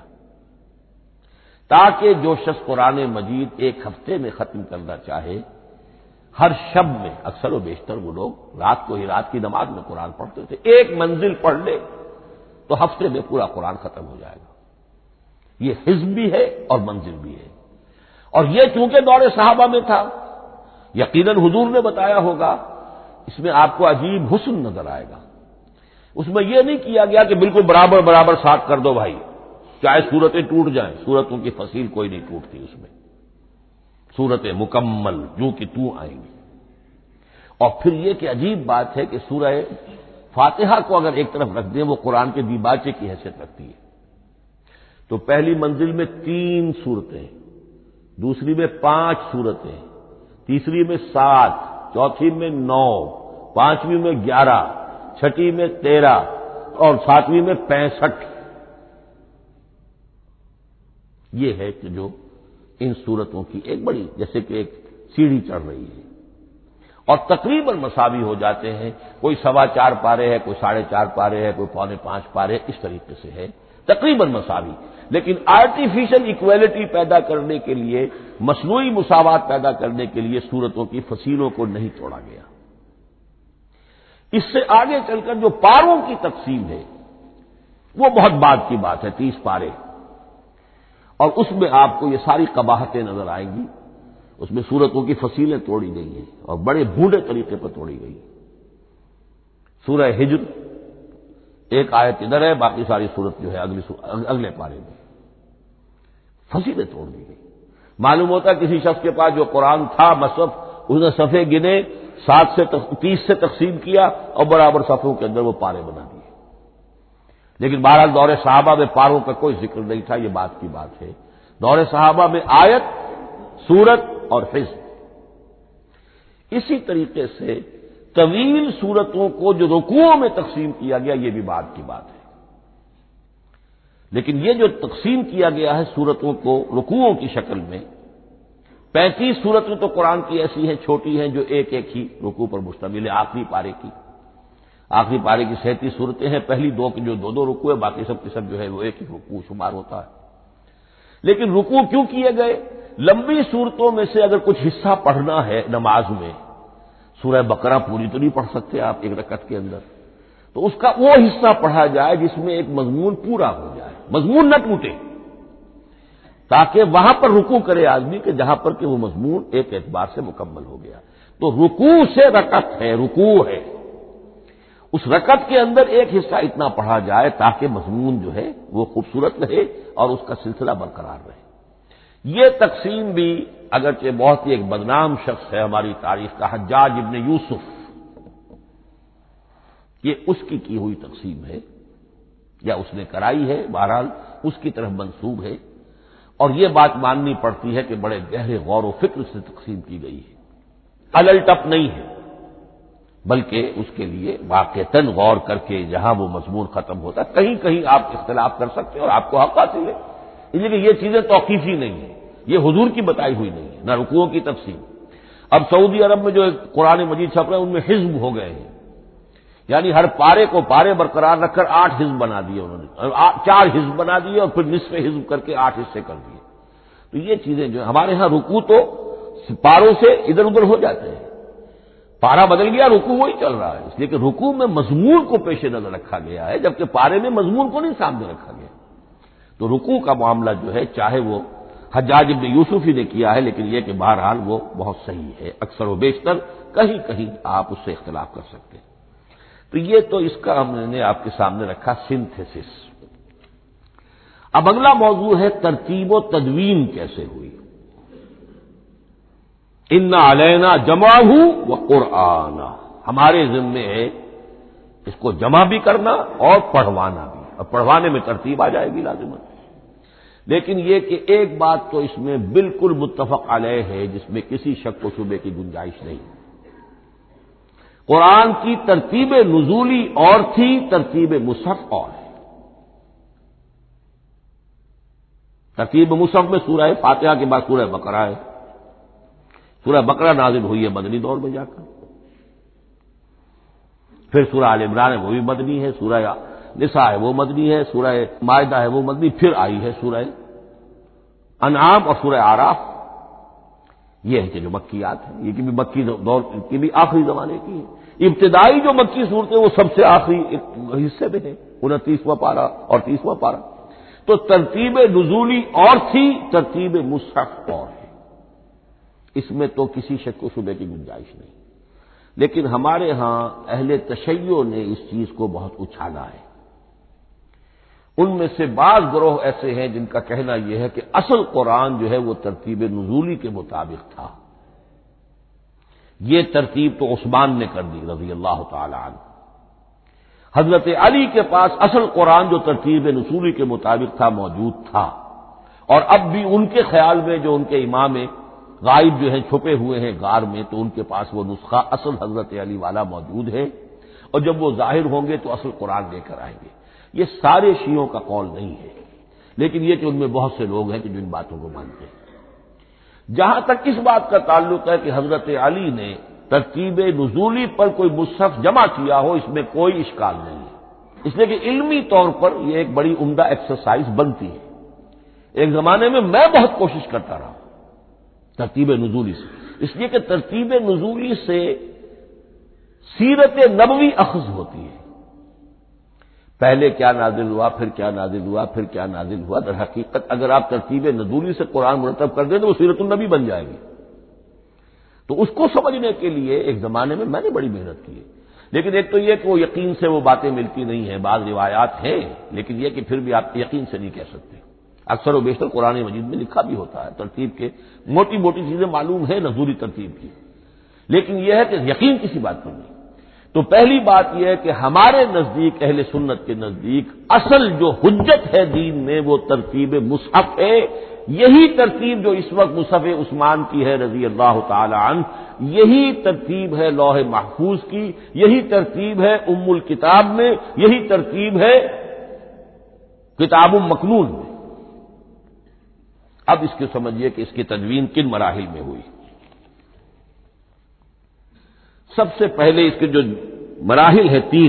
S1: تاکہ جو شخص قرآن مجید ایک ہفتے میں ختم کرنا چاہے، ہر شب میں، اکثر و بیشتر وہ لوگ رات کو ہی رات کی نماز میں قرآن پڑھتے تھے، ایک منزل پڑھ لے تو ہفتے میں پورا قرآن ختم ہو جائے گا۔ یہ حزب بھی ہے اور منزل بھی ہے، اور یہ چونکہ دور صحابہ میں تھا، یقیناً حضور نے بتایا ہوگا، اس میں آپ کو عجیب حسن نظر آئے گا۔ اس میں یہ نہیں کیا گیا کہ بالکل برابر برابر ساتھ کر دو بھائی، چاہے صورتیں ٹوٹ جائیں، صورتوں کی فصیل کوئی نہیں ٹوٹتی اس میں، صورتیں مکمل جو کہ تو آئیں گی۔ اور پھر یہ کہ عجیب بات ہے کہ سورہ فاتحہ کو اگر ایک طرف رکھ دیں، وہ قرآن کے دیباچے کی حیثیت رکھتی ہے، تو پہلی منزل میں تین صورتیں، دوسری میں پانچ صورتیں، تیسری میں سات، چوتھی میں نو، پانچویں میں گیارہ، چھٹی میں تیرہ اور ساتویں میں پینسٹھ۔ یہ ہے کہ جو ان صورتوں کی ایک بڑی جیسے کہ ایک سیڑھی چڑھ رہی ہے، اور تقریباً مساوی ہو جاتے ہیں، کوئی سوا چار پارے ہے، کوئی ساڑھے چار پارے ہے، کوئی پونے پانچ پارے، اس طریقے سے ہے تقریباً مساوی۔ لیکن آرٹیفیشل ایکویلٹی پیدا کرنے کے لیے، مصنوعی مساوات پیدا کرنے کے لیے صورتوں کی فصیلوں کو نہیں توڑا گیا۔ اس سے آگے چل کر جو پاروں کی تقسیم ہے وہ بہت بعد کی بات ہے، تیس پارے، اور اس میں آپ کو یہ ساری قباحتیں نظر آئیں گی۔ اس میں صورتوں کی فصیلیں توڑی گئی ہیں اور بڑے بھونڈے طریقے پر توڑی گئی۔ سورہ ہجر ایک آیت ادھر ہے، باقی ساری صورت جو ہے اگلی اگلے پارے میں فصیلیں توڑ دی گئی۔ معلوم ہوتا ہے کسی شخص کے پاس جو قرآن تھا مصحف، اس نے صفحے گنے، سات سے تیس سے تقسیم کیا اور برابر صفحوں کے اندر وہ پارے بنا دیے۔ لیکن بہرحال دور صحابہ میں پاروں کا کوئی ذکر نہیں تھا، یہ بات کی بات ہے۔ دور صحابہ میں آیت، سورت اور حزب۔ اسی طریقے سے طویل سورتوں کو جو رکوعوں میں تقسیم کیا گیا، یہ بھی بات کی بات ہے۔ لیکن یہ جو تقسیم کیا گیا ہے سورتوں کو رکوعوں کی شکل میں، پینتیس سورتیں تو قرآن کی ایسی ہیں چھوٹی ہیں جو ایک ایک ہی رکوع پر مشتمل ہے، آخری پارے کی آخری پارے کی سینتیس صورتیں ہیں، پہلی دو کی جو دو دو رکوع ہے، باقی سب کی سب جو ہے وہ ایک ہی رکوع شمار ہوتا ہے۔ لیکن رکوع کیوں کیے گئے؟ لمبی صورتوں میں سے اگر کچھ حصہ پڑھنا ہے نماز میں، سورہ بقرہ پوری تو نہیں پڑھ سکتے آپ ایک رکعت کے اندر، تو اس کا وہ حصہ پڑھا جائے جس میں ایک مضمون پورا ہو جائے، مضمون نہ ٹوٹے، تاکہ وہاں پر رکوع کرے آدمی کہ جہاں پر کہ وہ مضمون ایک اعتبار سے مکمل ہو گیا۔ تو رکوع سے رکعت ہے، رکوع ہے، اس رکعت کے اندر ایک حصہ اتنا پڑھا جائے تاکہ مضمون جو ہے وہ خوبصورت رہے اور اس کا سلسلہ برقرار رہے۔ یہ تقسیم بھی اگرچہ بہت ہی ایک بدنام شخص ہے ہماری تاریخ کا، حجاج ابن یوسف، یہ اس کی کی ہوئی تقسیم ہے یا اس نے کرائی ہے، بہرحال اس کی طرف منسوب ہے، اور یہ بات ماننی پڑتی ہے کہ بڑے گہرے غور و فکر سے تقسیم کی گئی ہے، الل ٹپ نہیں ہے، بلکہ اس کے لیے واقعتاً غور کر کے جہاں وہ مضمون ختم ہوتا ہے، کہیں کہیں آپ اختلاف کر سکتے ہیں اور آپ کو حق حاصل ہے، اس لیے کہ یہ چیزیں توقیفی نہیں ہیں، یہ حضور کی بتائی ہوئی نہیں ہے، نہ رکوعوں کی تفصیل۔ اب سعودی عرب میں جو قرآن مجید چھپ رہے ہیں ان میں حزب ہو گئے ہیں، یعنی ہر پارے کو پارے برقرار رکھ کر آٹھ حزب بنا دیے انہوں نے، چار حزب بنا دیے اور پھر نصف حزب کر کے آٹھ حصے کر دیے۔ تو یہ چیزیں جو ہمارے ہاں رکوع تو پاروں سے ادھر ادھر ہو جاتے ہیں، پارا بدل گیا رکوع وہی چل رہا ہے، اس لیے کہ رکوع میں مضمون کو پیش نظر رکھا گیا ہے، جبکہ پارے میں مضمون کو نہیں سامنے رکھا گیا۔ تو رکوع کا معاملہ جو ہے چاہے وہ حجاج ابن یوسف ہی نے کیا ہے، لیکن یہ کہ بہرحال وہ بہت صحیح ہے، اکثر و بیشتر کہیں کہیں آپ اس سے اختلاف کر سکتے ہیں۔ تو یہ تو اس کا ہم نے آپ کے سامنے رکھا سنتھیسس۔ اب اگلا موضوع ہے ترتیب و تدوین کیسے ہوئی۔ ان علینا جمعہ و قرآن، ہمارے ذمے ہے اس کو جمع بھی کرنا اور پڑھوانا بھی، اور پڑھوانے میں ترتیب آ جائے گی لازماً۔ لیکن یہ کہ ایک بات تو اس میں بالکل متفق علیہ ہے، جس میں کسی شک و شبے کی گنجائش نہیں۔ قرآن کی ترتیب نزولی اور تھی، ترتیب مصحف اور ہے۔ ترتیب مصحف میں سورہ فاتحہ کے بعد سورہ بقرہ ہے۔ سورہ بقرہ نازل ہوئی ہے مدنی دور میں جا کر، پھر سورہ آل عمران ہے وہ بھی مدنی ہے، سورہ نساء ہے وہ مدنی ہے، سورہ مائدہ ہے وہ مدنی، پھر آئی ہے سورہ انعام اور سورہ اعراف۔ یہ ہے کہ جو مکیات ہیں، یہ کہ بھی مکی دور کی بھی آخری زمانے کی ہے۔ ابتدائی جو مکی صورتیں وہ سب سے آخری حصے میں ہیں، انتیسواں پارہ اور تیسواں پارہ۔ تو ترتیب نزولی اور تھی، ترتیب مصحف اور ہے، اس میں تو کسی شک و شبے کی گنجائش نہیں۔ لیکن ہمارے ہاں اہل تشیع نے اس چیز کو بہت اچھالا ہے۔ ان میں سے بعض گروہ ایسے ہیں جن کا کہنا یہ ہے کہ اصل قرآن جو ہے وہ ترتیب نزولی کے مطابق تھا، یہ ترتیب تو عثمان نے کر دی رضی اللہ تعالی عنہ۔ حضرت علی کے پاس اصل قرآن جو ترتیب نزولی کے مطابق تھا موجود تھا، اور اب بھی ان کے خیال میں جو ان کے امام غائب جو ہیں چھپے ہوئے ہیں غار میں، تو ان کے پاس وہ نسخہ اصل حضرت علی والا موجود ہے، اور جب وہ ظاہر ہوں گے تو اصل قرآن لے کر آئیں گے۔ یہ سارے شیعوں کا قول نہیں ہے، لیکن یہ کہ ان میں بہت سے لوگ ہیں کہ جو ان باتوں کو مانتے ہیں۔ جہاں تک اس بات کا تعلق ہے کہ حضرت علی نے ترتیب نزولی پر کوئی مصحف جمع کیا ہو، اس میں کوئی اشکال نہیں ہے، اس لیے کہ علمی طور پر یہ ایک بڑی عمدہ ایکسرسائز بنتی ہے۔ ایک زمانے میں میں بہت کوشش کرتا رہا ترتیب نزولی سے، اس لیے کہ ترتیب نزولی سے سیرت نبوی اخذ ہوتی ہے، پہلے کیا نازل ہوا، پھر کیا نازل ہوا، پھر کیا نازل ہوا۔ در حقیقت اگر آپ ترتیب نزولی سے قرآن مرتب کر دیں تو وہ سیرت النبی بن جائے گی۔ تو اس کو سمجھنے کے لیے ایک زمانے میں میں نے بڑی محنت کی ہے، لیکن ایک تو یہ کہ وہ یقین سے وہ باتیں ملتی نہیں ہیں، بعض روایات ہیں، لیکن یہ کہ پھر بھی آپ یقین سے نہیں کہہ سکتے۔ اکثر و بیشتر قرآن مجید میں لکھا بھی ہوتا ہے، ترتیب کے موٹی موٹی چیزیں معلوم ہیں نزولی ترتیب کی، لیکن یہ ہے کہ یقین کسی بات پر نہیں۔ تو پہلی بات یہ ہے کہ ہمارے نزدیک، اہل سنت کے نزدیک، اصل جو حجت ہے دین میں وہ ترتیب مصحف ہے۔ یہی ترتیب جو اس وقت مصحف عثمان کی ہے رضی اللہ تعالی عنہ، یہی ترتیب ہے لوح محفوظ کی، یہی ترتیب ہے ام الکتاب میں، یہی ترتیب ہے کتاب مکنون میں۔ اب اس کو سمجھیے کہ اس کی تدوین کن مراحل میں ہوئی۔ سب سے پہلے اس کے جو مراحل ہے تین،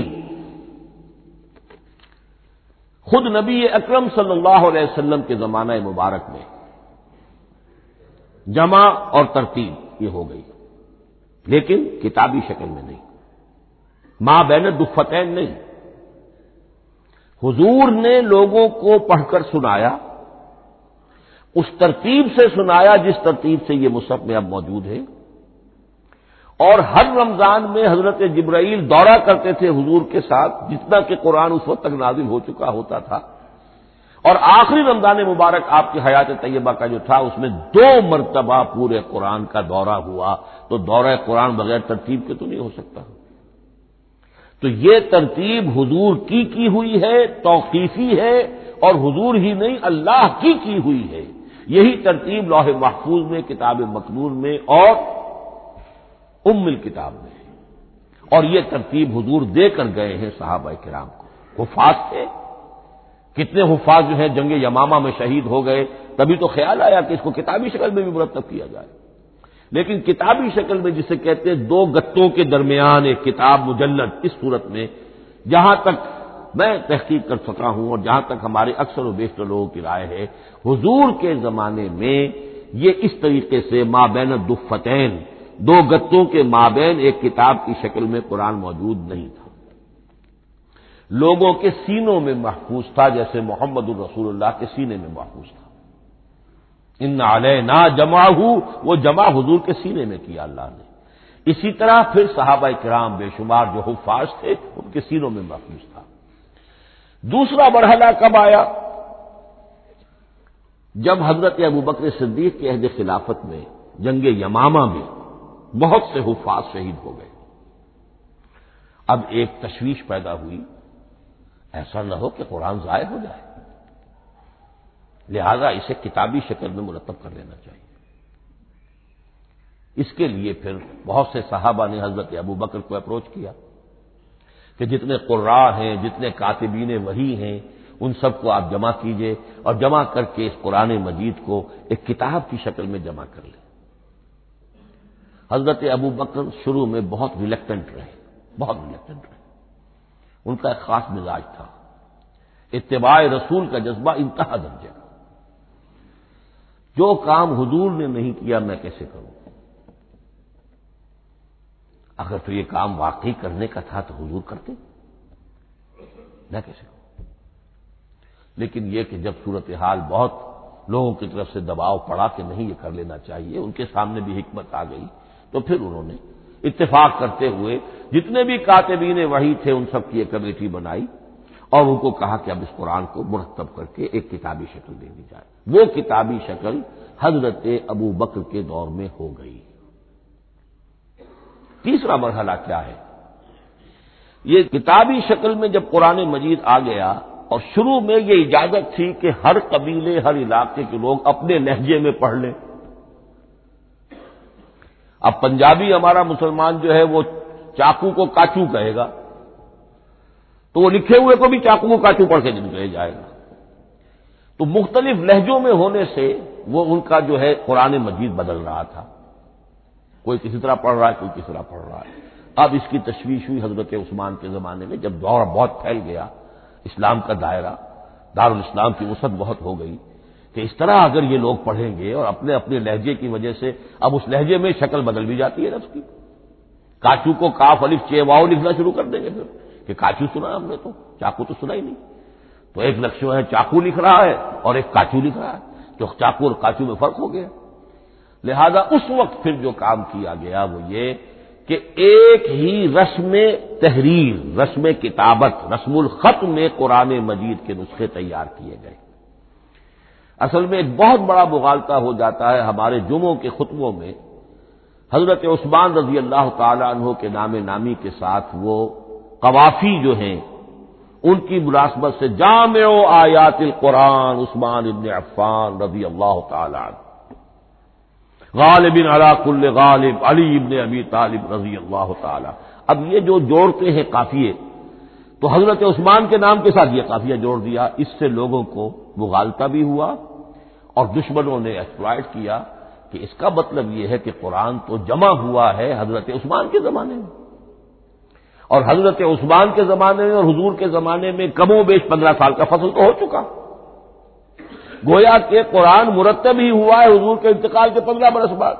S1: خود نبی اکرم صلی اللہ علیہ وسلم کے زمانہ مبارک میں جمع اور ترتیب یہ ہو گئی، لیکن کتابی شکل میں نہیں، ما بین الدفتین نہیں۔ حضور نے لوگوں کو پڑھ کر سنایا، اس ترتیب سے سنایا جس ترتیب سے یہ مصحف میں اب موجود ہے، اور ہر رمضان میں حضرت جبرائیل دورہ کرتے تھے حضور کے ساتھ، جتنا کہ قرآن اس وقت تک نازل ہو چکا ہوتا تھا، اور آخری رمضان مبارک آپ کی حیات طیبہ کا جو تھا اس میں دو مرتبہ پورے قرآن کا دورہ ہوا، تو دورہ قرآن بغیر ترتیب کے تو نہیں ہو سکتا۔ تو یہ ترتیب حضور کی کی ہوئی ہے، توقیفی ہے، اور حضور ہی نہیں اللہ کی کی ہوئی ہے۔ یہی ترتیب لوح محفوظ میں، کتاب مکنون میں اور ام الکتاب میں ہے، اور یہ ترتیب حضور دے کر گئے ہیں صحابہ کرام کو۔ حفاظ تھے، کتنے حفاظ جو ہیں جنگ یمامہ میں شہید ہو گئے، تبھی تو خیال آیا کہ اس کو کتابی شکل میں بھی مرتب کیا جائے، لیکن کتابی شکل میں جسے کہتے ہیں دو گتوں کے درمیان ایک کتاب مجلد، اس صورت میں جہاں تک میں تحقیق کر سکا ہوں اور جہاں تک ہمارے اکثر و بیشتر لوگوں کی رائے ہے، حضور کے زمانے میں یہ اس طریقے سے ما بین الدفتین، دو گتوں کے مابین ایک کتاب کی شکل میں قرآن موجود نہیں تھا، لوگوں کے سینوں میں محفوظ تھا، جیسے محمد الرسول اللہ کے سینے میں محفوظ تھا۔ ان علینا جمعہ، وہ جمع حضور کے سینے میں کیا اللہ نے. اسی طرح پھر صحابہ کرام بے شمار جو حفاظ تھے ان کے سینوں میں محفوظ تھا. دوسرا مرحلہ کب آیا؟ جب حضرت ابوبکر صدیق کے عہد خلافت میں جنگ یمامہ میں بہت سے حفاظ شہید ہو گئے. اب ایک تشویش پیدا ہوئی، ایسا نہ ہو کہ قرآن ضائع ہو جائے، لہذا اسے کتابی شکل میں مرتب کر لینا چاہیے. اس کے لیے پھر بہت سے صحابہ نے حضرت ابوبکر کو اپروچ کیا کہ جتنے قراء ہیں، جتنے کاتبین وحی ہیں، ان سب کو آپ جمع کیجئے اور جمع کر کے اس قرآن مجید کو ایک کتاب کی شکل میں جمع کر لیں. حضرت ابوبکر شروع میں بہت ریلیکٹنٹ رہے، بہت ریلیکٹنٹ رہے. ان کا ایک خاص مزاج تھا، اتباع رسول کا جذبہ انتہا درجے کا. جو کام حضور نے نہیں کیا میں کیسے کروں؟ اگر تو یہ کام واقعی کرنے کا تھا تو حضور کرتے، میں کیسے کروں؟ لیکن یہ کہ جب صورتحال بہت لوگوں کی طرف سے دباؤ پڑا کہ نہیں یہ کر لینا چاہیے، ان کے سامنے بھی حکمت آ گئی، تو پھر انہوں نے اتفاق کرتے ہوئے جتنے بھی کاتبین وحی تھے ان سب کی ایک کمیٹی بنائی اور ان کو کہا کہ اب اس قرآن کو مرتب کر کے ایک کتابی شکل دے دی جائے. وہ کتابی شکل حضرت ابو بکر کے دور میں ہو گئی. تیسرا مرحلہ کیا ہے؟ یہ کتابی شکل میں جب قرآن مجید آ گیا اور شروع میں یہ اجازت تھی کہ ہر قبیلے، ہر علاقے کے لوگ اپنے لہجے میں پڑھ لیں. اب پنجابی ہمارا مسلمان جو ہے وہ چاقو کو کاچو کہے گا تو وہ لکھے ہوئے کو بھی چاقو کو کاچو پڑھ کے کہے جائے گا. تو مختلف لہجوں میں ہونے سے وہ ان کا جو ہے قرآن مجید بدل رہا تھا. کوئی کسی طرح پڑھ رہا ہے، کوئی کسی طرح پڑھ رہا ہے. اب اس کی تشویش ہوئی حضرت عثمان کے زمانے میں، جب دور بہت پھیل گیا، اسلام کا دائرہ، دارالاسلام کی وسعت بہت ہو گئی کہ اس طرح اگر یہ لوگ پڑھیں گے اور اپنے اپنے لہجے کی وجہ سے اب اس لہجے میں شکل بدل بھی جاتی ہے لفظ کی. کاچو کو کاف الف چے واؤ لکھنا شروع کر دیں گے پھر کہ کاچو سنا ہم نے، تو چاقو تو سنا ہی نہیں. تو ایک لفظ ہے چاقو لکھ رہا ہے اور ایک کاچو لکھ رہا ہے، تو چاقو اور کاچو میں فرق ہو گیا. لہذا اس وقت پھر جو کام کیا گیا وہ یہ کہ ایک ہی رسم تحریر، رسم کتابت، رسم الخط میں قرآن مجید کے نسخے تیار کیے گئے. اصل میں ایک بہت بڑا مغالطہ ہو جاتا ہے ہمارے جمعوں کے خطبوں میں. حضرت عثمان رضی اللہ تعالی عنہ کے نام نامی کے ساتھ وہ قوافی جو ہیں ان کی مناسبت سے جامع آیات القرآن عثمان ابن عفان رضی اللہ تعالی عنہ، غالب علی کل غالب علی ابن ابی طالب رضی اللہ تعالی. اب یہ جو جوڑتے ہیں قافیے، تو حضرت عثمان کے نام کے ساتھ یہ قافیہ جوڑ دیا. اس سے لوگوں کو مغالطہ بھی ہوا اور دشمنوں نے ایکسپلائٹ کیا کہ اس کا مطلب یہ ہے کہ قرآن تو جمع ہوا ہے حضرت عثمان کے زمانے میں، اور حضرت عثمان کے زمانے میں اور حضور کے زمانے میں کم و بیش پندرہ سال کا فصل تو ہو چکا. گویا کہ قرآن مرتب ہی ہوا ہے حضور کے انتقال کے پندرہ برس بعد.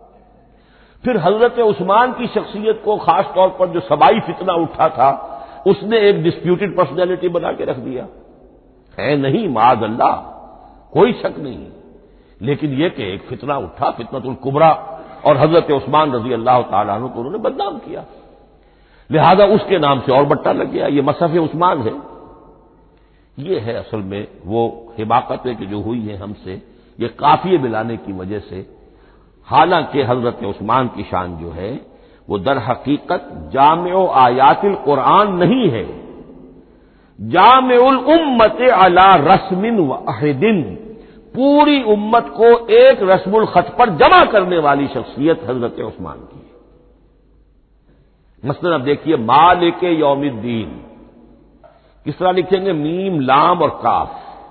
S1: پھر حضرت عثمان کی شخصیت کو خاص طور پر جو سبائی فتنہ اٹھا تھا اس نے ایک ڈسپیوٹڈ پرسنالٹی بنا کے رکھ دیا ہے. نہیں معاذ اللہ، کوئی شک نہیں، لیکن یہ کہ ایک فتنہ اٹھا، فتنۃ الکبریٰ، اور حضرت عثمان رضی اللہ تعالیٰ عنہ کو انہوں نے بدنام کیا. لہذا اس کے نام سے اور بٹا لگ گیا، یہ مصحف عثمان ہے. یہ ہے اصل میں وہ حماقتیں کہ جو ہوئی ہیں ہم سے، یہ قافیے ملانے کی وجہ سے. حالانکہ حضرت عثمان کی شان جو ہے وہ در حقیقت جامع آیات القرآن نہیں ہے، جامع الامت علی رسم واحد، پوری امت کو ایک رسم الخط پر جمع کرنے والی شخصیت حضرت عثمان کی ہے. مثلا اب دیکھیے مالک یوم الدین کس طرح لکھیں گے؟ میم لام اور کاف.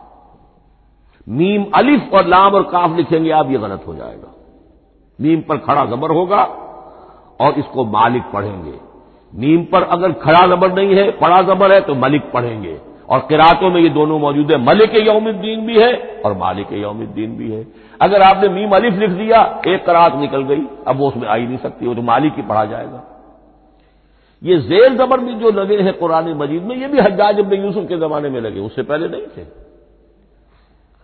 S1: میم الف اور لام اور کاف لکھیں گے آپ، یہ غلط ہو جائے گا. میم پر کھڑا زبر ہوگا اور اس کو مالک پڑھیں گے. میم پر اگر کھڑا زبر نہیں ہے، پڑا زبر ہے تو ملک پڑھیں گے. اور قراتوں میں یہ دونوں موجود ہے، ملک یوم الدین بھی ہے اور مالک یوم الدین بھی ہے. اگر آپ نے میم الف لکھ دیا ایک قرات نکل گئی، اب وہ اس میں آ ہی نہیں سکتی، وہ تو مالک ہی پڑھا جائے گا. یہ زیر زبر بھی جو لگے ہیں قرآن مجید میں، یہ بھی حجاج ابن یوسف کے زمانے میں لگے، اس سے پہلے نہیں تھے.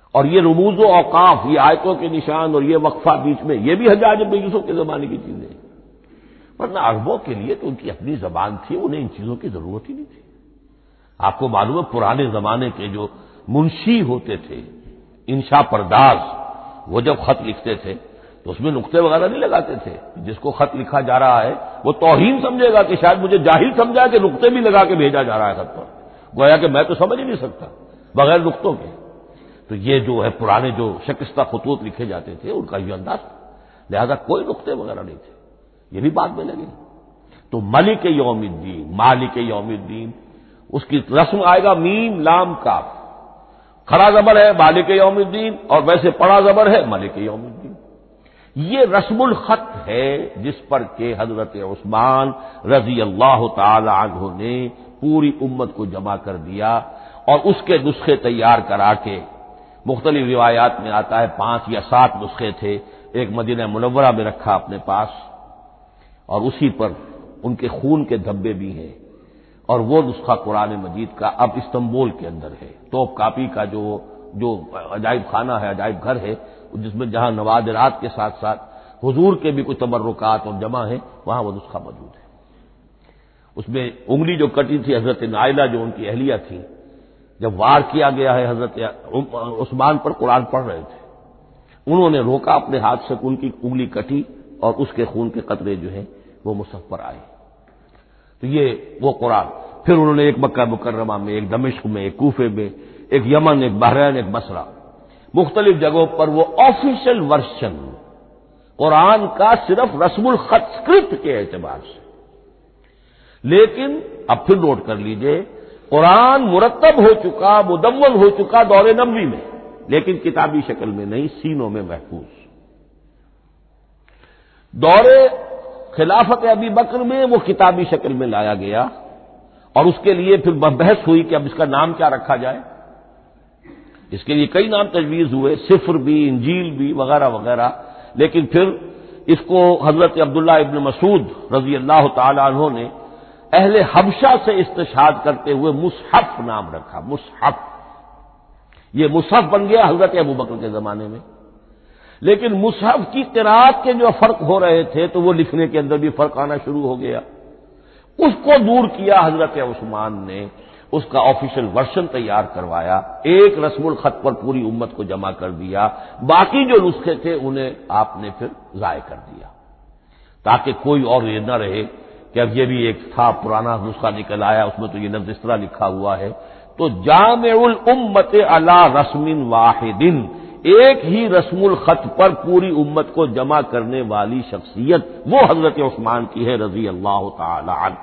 S1: اور یہ رموز و اوقاف، یہ آیتوں کے نشان اور یہ وقفہ بیچ میں، یہ بھی حجاج بن یوسف کے زمانے کی چیزیں ہیں، ورنہ عربوں کے لیے تو ان کی اپنی زبان تھی، انہیں ان چیزوں کی ضرورت ہی نہیں تھی۔ آپ کو معلوم ہے پرانے زمانے کے جو منشی ہوتے تھے، انشا پرداز، وہ جب خط لکھتے تھے تو اس میں نقطے وغیرہ نہیں لگاتے تھے۔ جس کو خط لکھا جا رہا ہے وہ توہین سمجھے گا کہ شاید مجھے جاہل سمجھا کہ نقطے بھی لگا کے بھیجا جا رہا ہے خط پر، گویا کہ میں تو سمجھ ہی نہیں سکتا بغیر نقطوں کے۔ تو یہ جو ہے پرانے جو شکستہ خطوط لکھے جاتے تھے ان کا یہ انداز تھا، لہذا کوئی نقطے وغیرہ نہیں تھے، یہ بھی بعد میں لگے۔ تو ملک یوم الدین، مالک یوم الدین، اس کی رسم آئے گا میم لام کاف، کھڑا زبر ہے مالک یوم الدین اور ویسے پڑا زبر ہے ملک یوم الدین۔ یہ رسم الخط ہے جس پر کہ حضرت عثمان رضی اللہ تعالی عنہ نے پوری امت کو جمع کر دیا اور اس کے نسخے تیار کرا کے، مختلف روایات میں آتا ہے پانچ یا سات نسخے تھے، ایک مدینہ منورہ میں رکھا اپنے پاس، اور اسی پر ان کے خون کے دھبے بھی ہیں، اور وہ نسخہ قرآن مجید کا اب استنبول کے اندر ہے، توپ کاپی کا جو جو عجائب خانہ ہے، عجائب گھر ہے، جس میں جہاں نوادرات کے ساتھ ساتھ حضور کے بھی کچھ تبرکات اور جمع ہیں، وہاں وہ نسخہ موجود ہے۔ اس میں انگلی جو کٹی تھی حضرت نائلہ جو ان کی اہلیہ تھی، جب وار کیا گیا ہے حضرت عثمان پر، قرآن پڑھ رہے تھے، انہوں نے روکا اپنے ہاتھ سے، ان کی انگلی کٹی اور اس کے خون کے قطرے جو ہیں وہ مصحف پر آئے۔ تو یہ وہ قرآن، پھر انہوں نے ایک مکہ مکرمہ میں، ایک دمشق میں، ایک کوفے میں، ایک یمن، ایک بحرین، ایک بصرہ، مختلف جگہوں پر وہ آفیشل ورژن قرآن کا صرف رسم الخط اسکرپٹ کے اعتبار سے۔ لیکن اب پھر نوٹ کر لیجئے، قرآن مرتب ہو چکا، مدون ہو چکا دور نبوی میں، لیکن کتابی شکل میں نہیں، سینوں میں محفوظ۔ دور خلافت ابی بکر میں وہ کتابی شکل میں لایا گیا، اور اس کے لیے پھر بحث ہوئی کہ اب اس کا نام کیا رکھا جائے۔ اس کے لیے کئی نام تجویز ہوئے، سفر بھی، انجیل بھی، وغیرہ وغیرہ، لیکن پھر اس کو حضرت عبداللہ ابن مسعود رضی اللہ تعالی عنہ نے اہل حبشہ سے استشہاد کرتے ہوئے مصحف نام رکھا، مصحف۔ یہ مصحف بن گیا حضرت ابو بکر کے زمانے میں، لیکن مصحف کی قراءت کے جو فرق ہو رہے تھے تو وہ لکھنے کے اندر بھی فرق آنا شروع ہو گیا، اس کو دور کیا حضرت عثمان نے، اس کا آفیشل ورژن تیار کروایا، ایک رسم الخط پر پوری امت کو جمع کر دیا، باقی جو نسخے تھے انہیں آپ نے پھر ضائع کر دیا، تاکہ کوئی اور یہ نہ رہے کہ اب یہ بھی ایک تھا پرانا نسخہ نکل آیا، اس میں تو یہ لفظ اس طرح لکھا ہوا ہے۔ تو جامع الامت علی رسم واحد، ایک ہی رسم الخط پر پوری امت کو جمع کرنے والی شخصیت وہ حضرت عثمان کی ہے رضی اللہ تعالی عنہ۔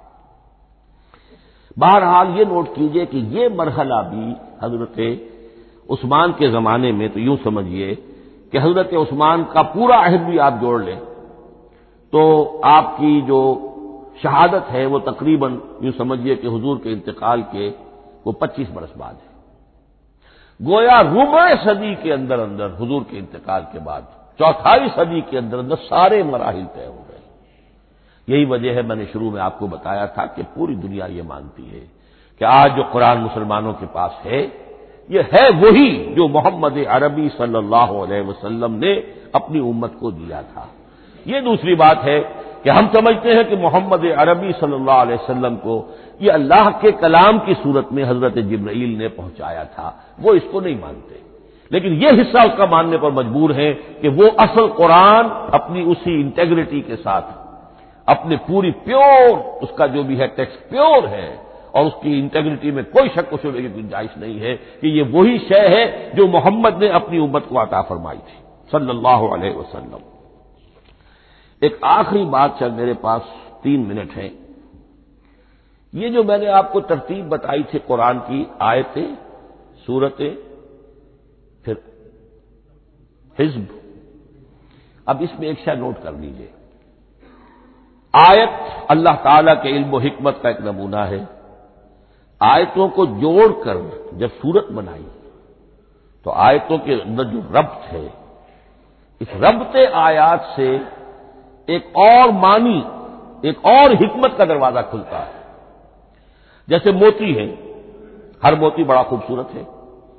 S1: بہرحال یہ نوٹ کیجئے کہ یہ مرحلہ بھی حضرت عثمان کے زمانے میں، تو یوں سمجھیے کہ حضرت عثمان کا پورا عہد بھی آپ جوڑ لیں تو آپ کی جو شہادت ہے وہ تقریباً یوں سمجھیے کہ حضور کے انتقال کے وہ پچیس برس بعد ہے، گویا ربع صدی کے اندر اندر حضور کے انتقال کے بعد چوتھائی صدی کے اندر اندر سارے مراحل طے ہو گئے۔ یہی وجہ ہے میں نے شروع میں آپ کو بتایا تھا کہ پوری دنیا یہ مانتی ہے کہ آج جو قرآن مسلمانوں کے پاس ہے یہ ہے وہی جو محمد عربی صلی اللہ علیہ وسلم نے اپنی امت کو دیا تھا۔ یہ دوسری بات ہے کہ ہم سمجھتے ہیں کہ محمد عربی صلی اللہ علیہ وسلم کو یہ اللہ کے کلام کی صورت میں حضرت جبرائیل نے پہنچایا تھا، وہ اس کو نہیں مانتے، لیکن یہ حصہ اس کا ماننے پر مجبور ہے کہ وہ اصل قرآن اپنی اسی انٹیگریٹی کے ساتھ، اپنے پوری پیور، اس کا جو بھی ہے ٹیکسٹ پیور ہے اور اس کی انٹیگریٹی میں کوئی شک و شبہ کی گنجائش نہیں ہے کہ یہ وہی شے ہے جو محمد نے اپنی امت کو عطا فرمائی تھی صلی اللہ علیہ وسلم۔ ایک آخری بات، چل میرے پاس تین منٹ ہیں، یہ جو میں نے آپ کو ترتیب بتائی تھی قرآن کی، آیتیں، سورتیں، پھر حزب، اب اس میں ایک شے نوٹ کر لیجئے، آیت اللہ تعالی کے علم و حکمت کا ایک نمونہ ہے، آیتوں کو جوڑ کر جب سورت بنائی تو آیتوں کے اندر جو ربط ہے، اس ربط آیات سے ایک اور معنی، ایک اور حکمت کا دروازہ کھلتا ہے۔ جیسے موتی ہے، ہر موتی بڑا خوبصورت ہے،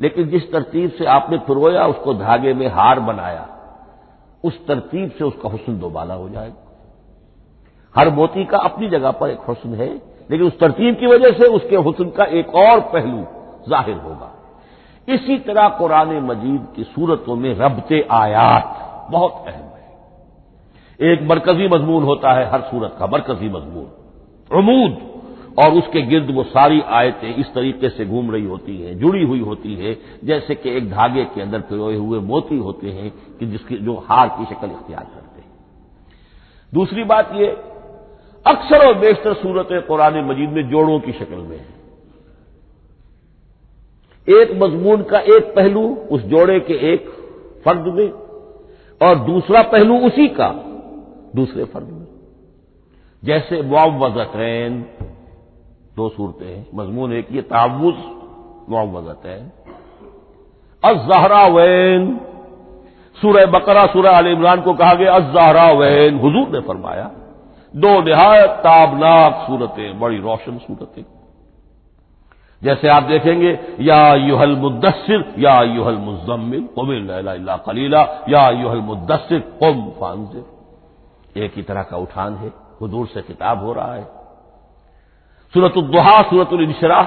S1: لیکن جس ترتیب سے آپ نے پرویا، اس کو دھاگے میں ہار بنایا، اس ترتیب سے اس کا حسن دوبالا ہو جائے گا۔ ہر موتی کا اپنی جگہ پر ایک حسن ہے، لیکن اس ترتیب کی وجہ سے اس کے حسن کا ایک اور پہلو ظاہر ہوگا۔ اسی طرح قرآن مجید کی صورتوں میں ربط آیات بہت اہم ہے۔ ایک مرکزی مضمون ہوتا ہے ہر صورت کا، مرکزی مضمون عمود، اور اس کے گرد وہ ساری آیتیں اس طریقے سے گھوم رہی ہوتی ہیں، جڑی ہوئی ہوتی ہے، جیسے کہ ایک دھاگے کے اندر پروئے ہوئے موتی ہوتے ہیں کہ جس کی جو ہار کی شکل اختیار کرتے ہیں۔ دوسری بات یہ، اکثر اور بیشتر صورتیں قرآن مجید میں جوڑوں کی شکل میں ہیں۔ ایک مضمون کا ایک پہلو اس جوڑے کے ایک فرد میں، اور دوسرا پہلو اسی کا دوسرے فرد میں، جیسے معوذتین، دو صورتیں ہیں، مضمون ایک یہ تعوذ معوذتین، الزہراوین، سورہ بقرہ سورہ آل عمران کو کہا گیا الزہراوین، حضور نے فرمایا دو نہایت تابناک صورتیں، بڑی روشن صورتیں۔ جیسے آپ دیکھیں گے یا ایھا المدثر یا ایھا المزمل قم اللیل الا قلیلا یا ایھا المدثر قم فانذر، ایک ہی طرح کا اٹھان ہے، حضور سے خطاب ہو رہا ہے۔ سورۃ الضحیٰ، سورۃ الانشراح،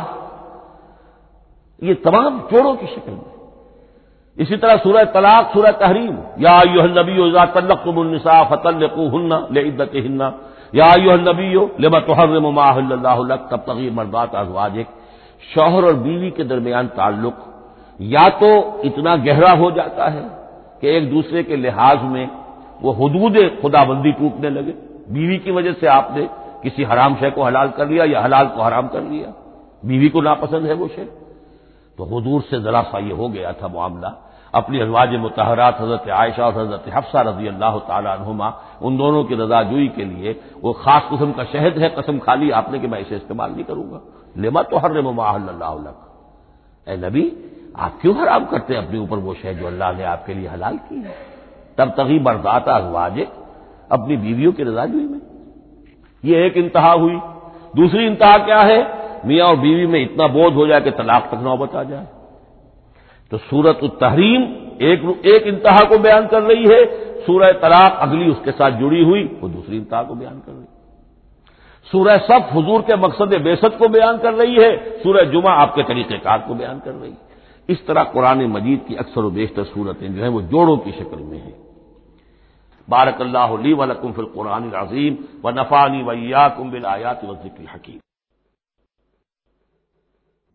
S1: یہ تمام جوڑوں کی شکل میں۔ اسی طرح سورہ طلاق، سورہ تحریم، یا ایھا النبی اذا طلقتم النساء فطلقوهن لعدتهن یا ایھا النبی لما تحرم ما احل اللہ لک تبتغی مرضات ازواجک۔ شوہر اور بیوی کے درمیان تعلق یا تو اتنا گہرا ہو جاتا ہے کہ ایک دوسرے کے لحاظ میں وہ حدود خدا بندی ٹوٹنے لگے، بیوی کی وجہ سے آپ نے کسی حرام شے کو حلال کر لیا یا حلال کو حرام کر لیا، بیوی کو ناپسند ہے وہ شے، تو حضور سے ذرا سا یہ ہو گیا تھا معاملہ۔ اپنی ازواج مطہرات حضرت عائشہ اور حضرت حفصہ رضی اللہ تعالی عنہما، ان دونوں کی رضا جوئی کے لیے وہ خاص قسم کا شہد ہے، قسم کھا لی آپ نے کہ میں اسے استعمال نہیں کروں گا۔ لما تحرم ما احل اللہ لک، اے نبی آپ کیوں حرام کرتے ہیں اپنے اوپر وہ شے جو اللہ نے آپ کے لیے حلال کی ہے؟ تبتغی مرضات ازواجک، اپنی بیویوں کی رضا جوئی میں۔ یہ ایک انتہا ہوئی۔ دوسری انتہا کیا ہے؟ میاں اور بیوی میں اتنا بودھ ہو جائے کہ طلاق تک نوبت آ جائے، تو سورۃ التحریم ایک ایک انتہا کو بیان کر رہی ہے، سورہ طلاق اگلی اس کے ساتھ جڑی ہوئی وہ دوسری انتہا کو بیان کر رہی ہے۔ سورہ صف حضور کے مقصد بعثت کو بیان کر رہی ہے، سورہ جمعہ آپ کے طریقہ کار کو بیان کر رہی ہے۔ اس طرح قرآن مجید کی اکثر و بیشتر صورتیں جو ہیں وہ جوڑوں کی شکل میں ہیں۔ بارک اللہ لی و لکم فی القرآن العظیم ونفعنی وإیاکم بالآیات والذکر الحکیم۔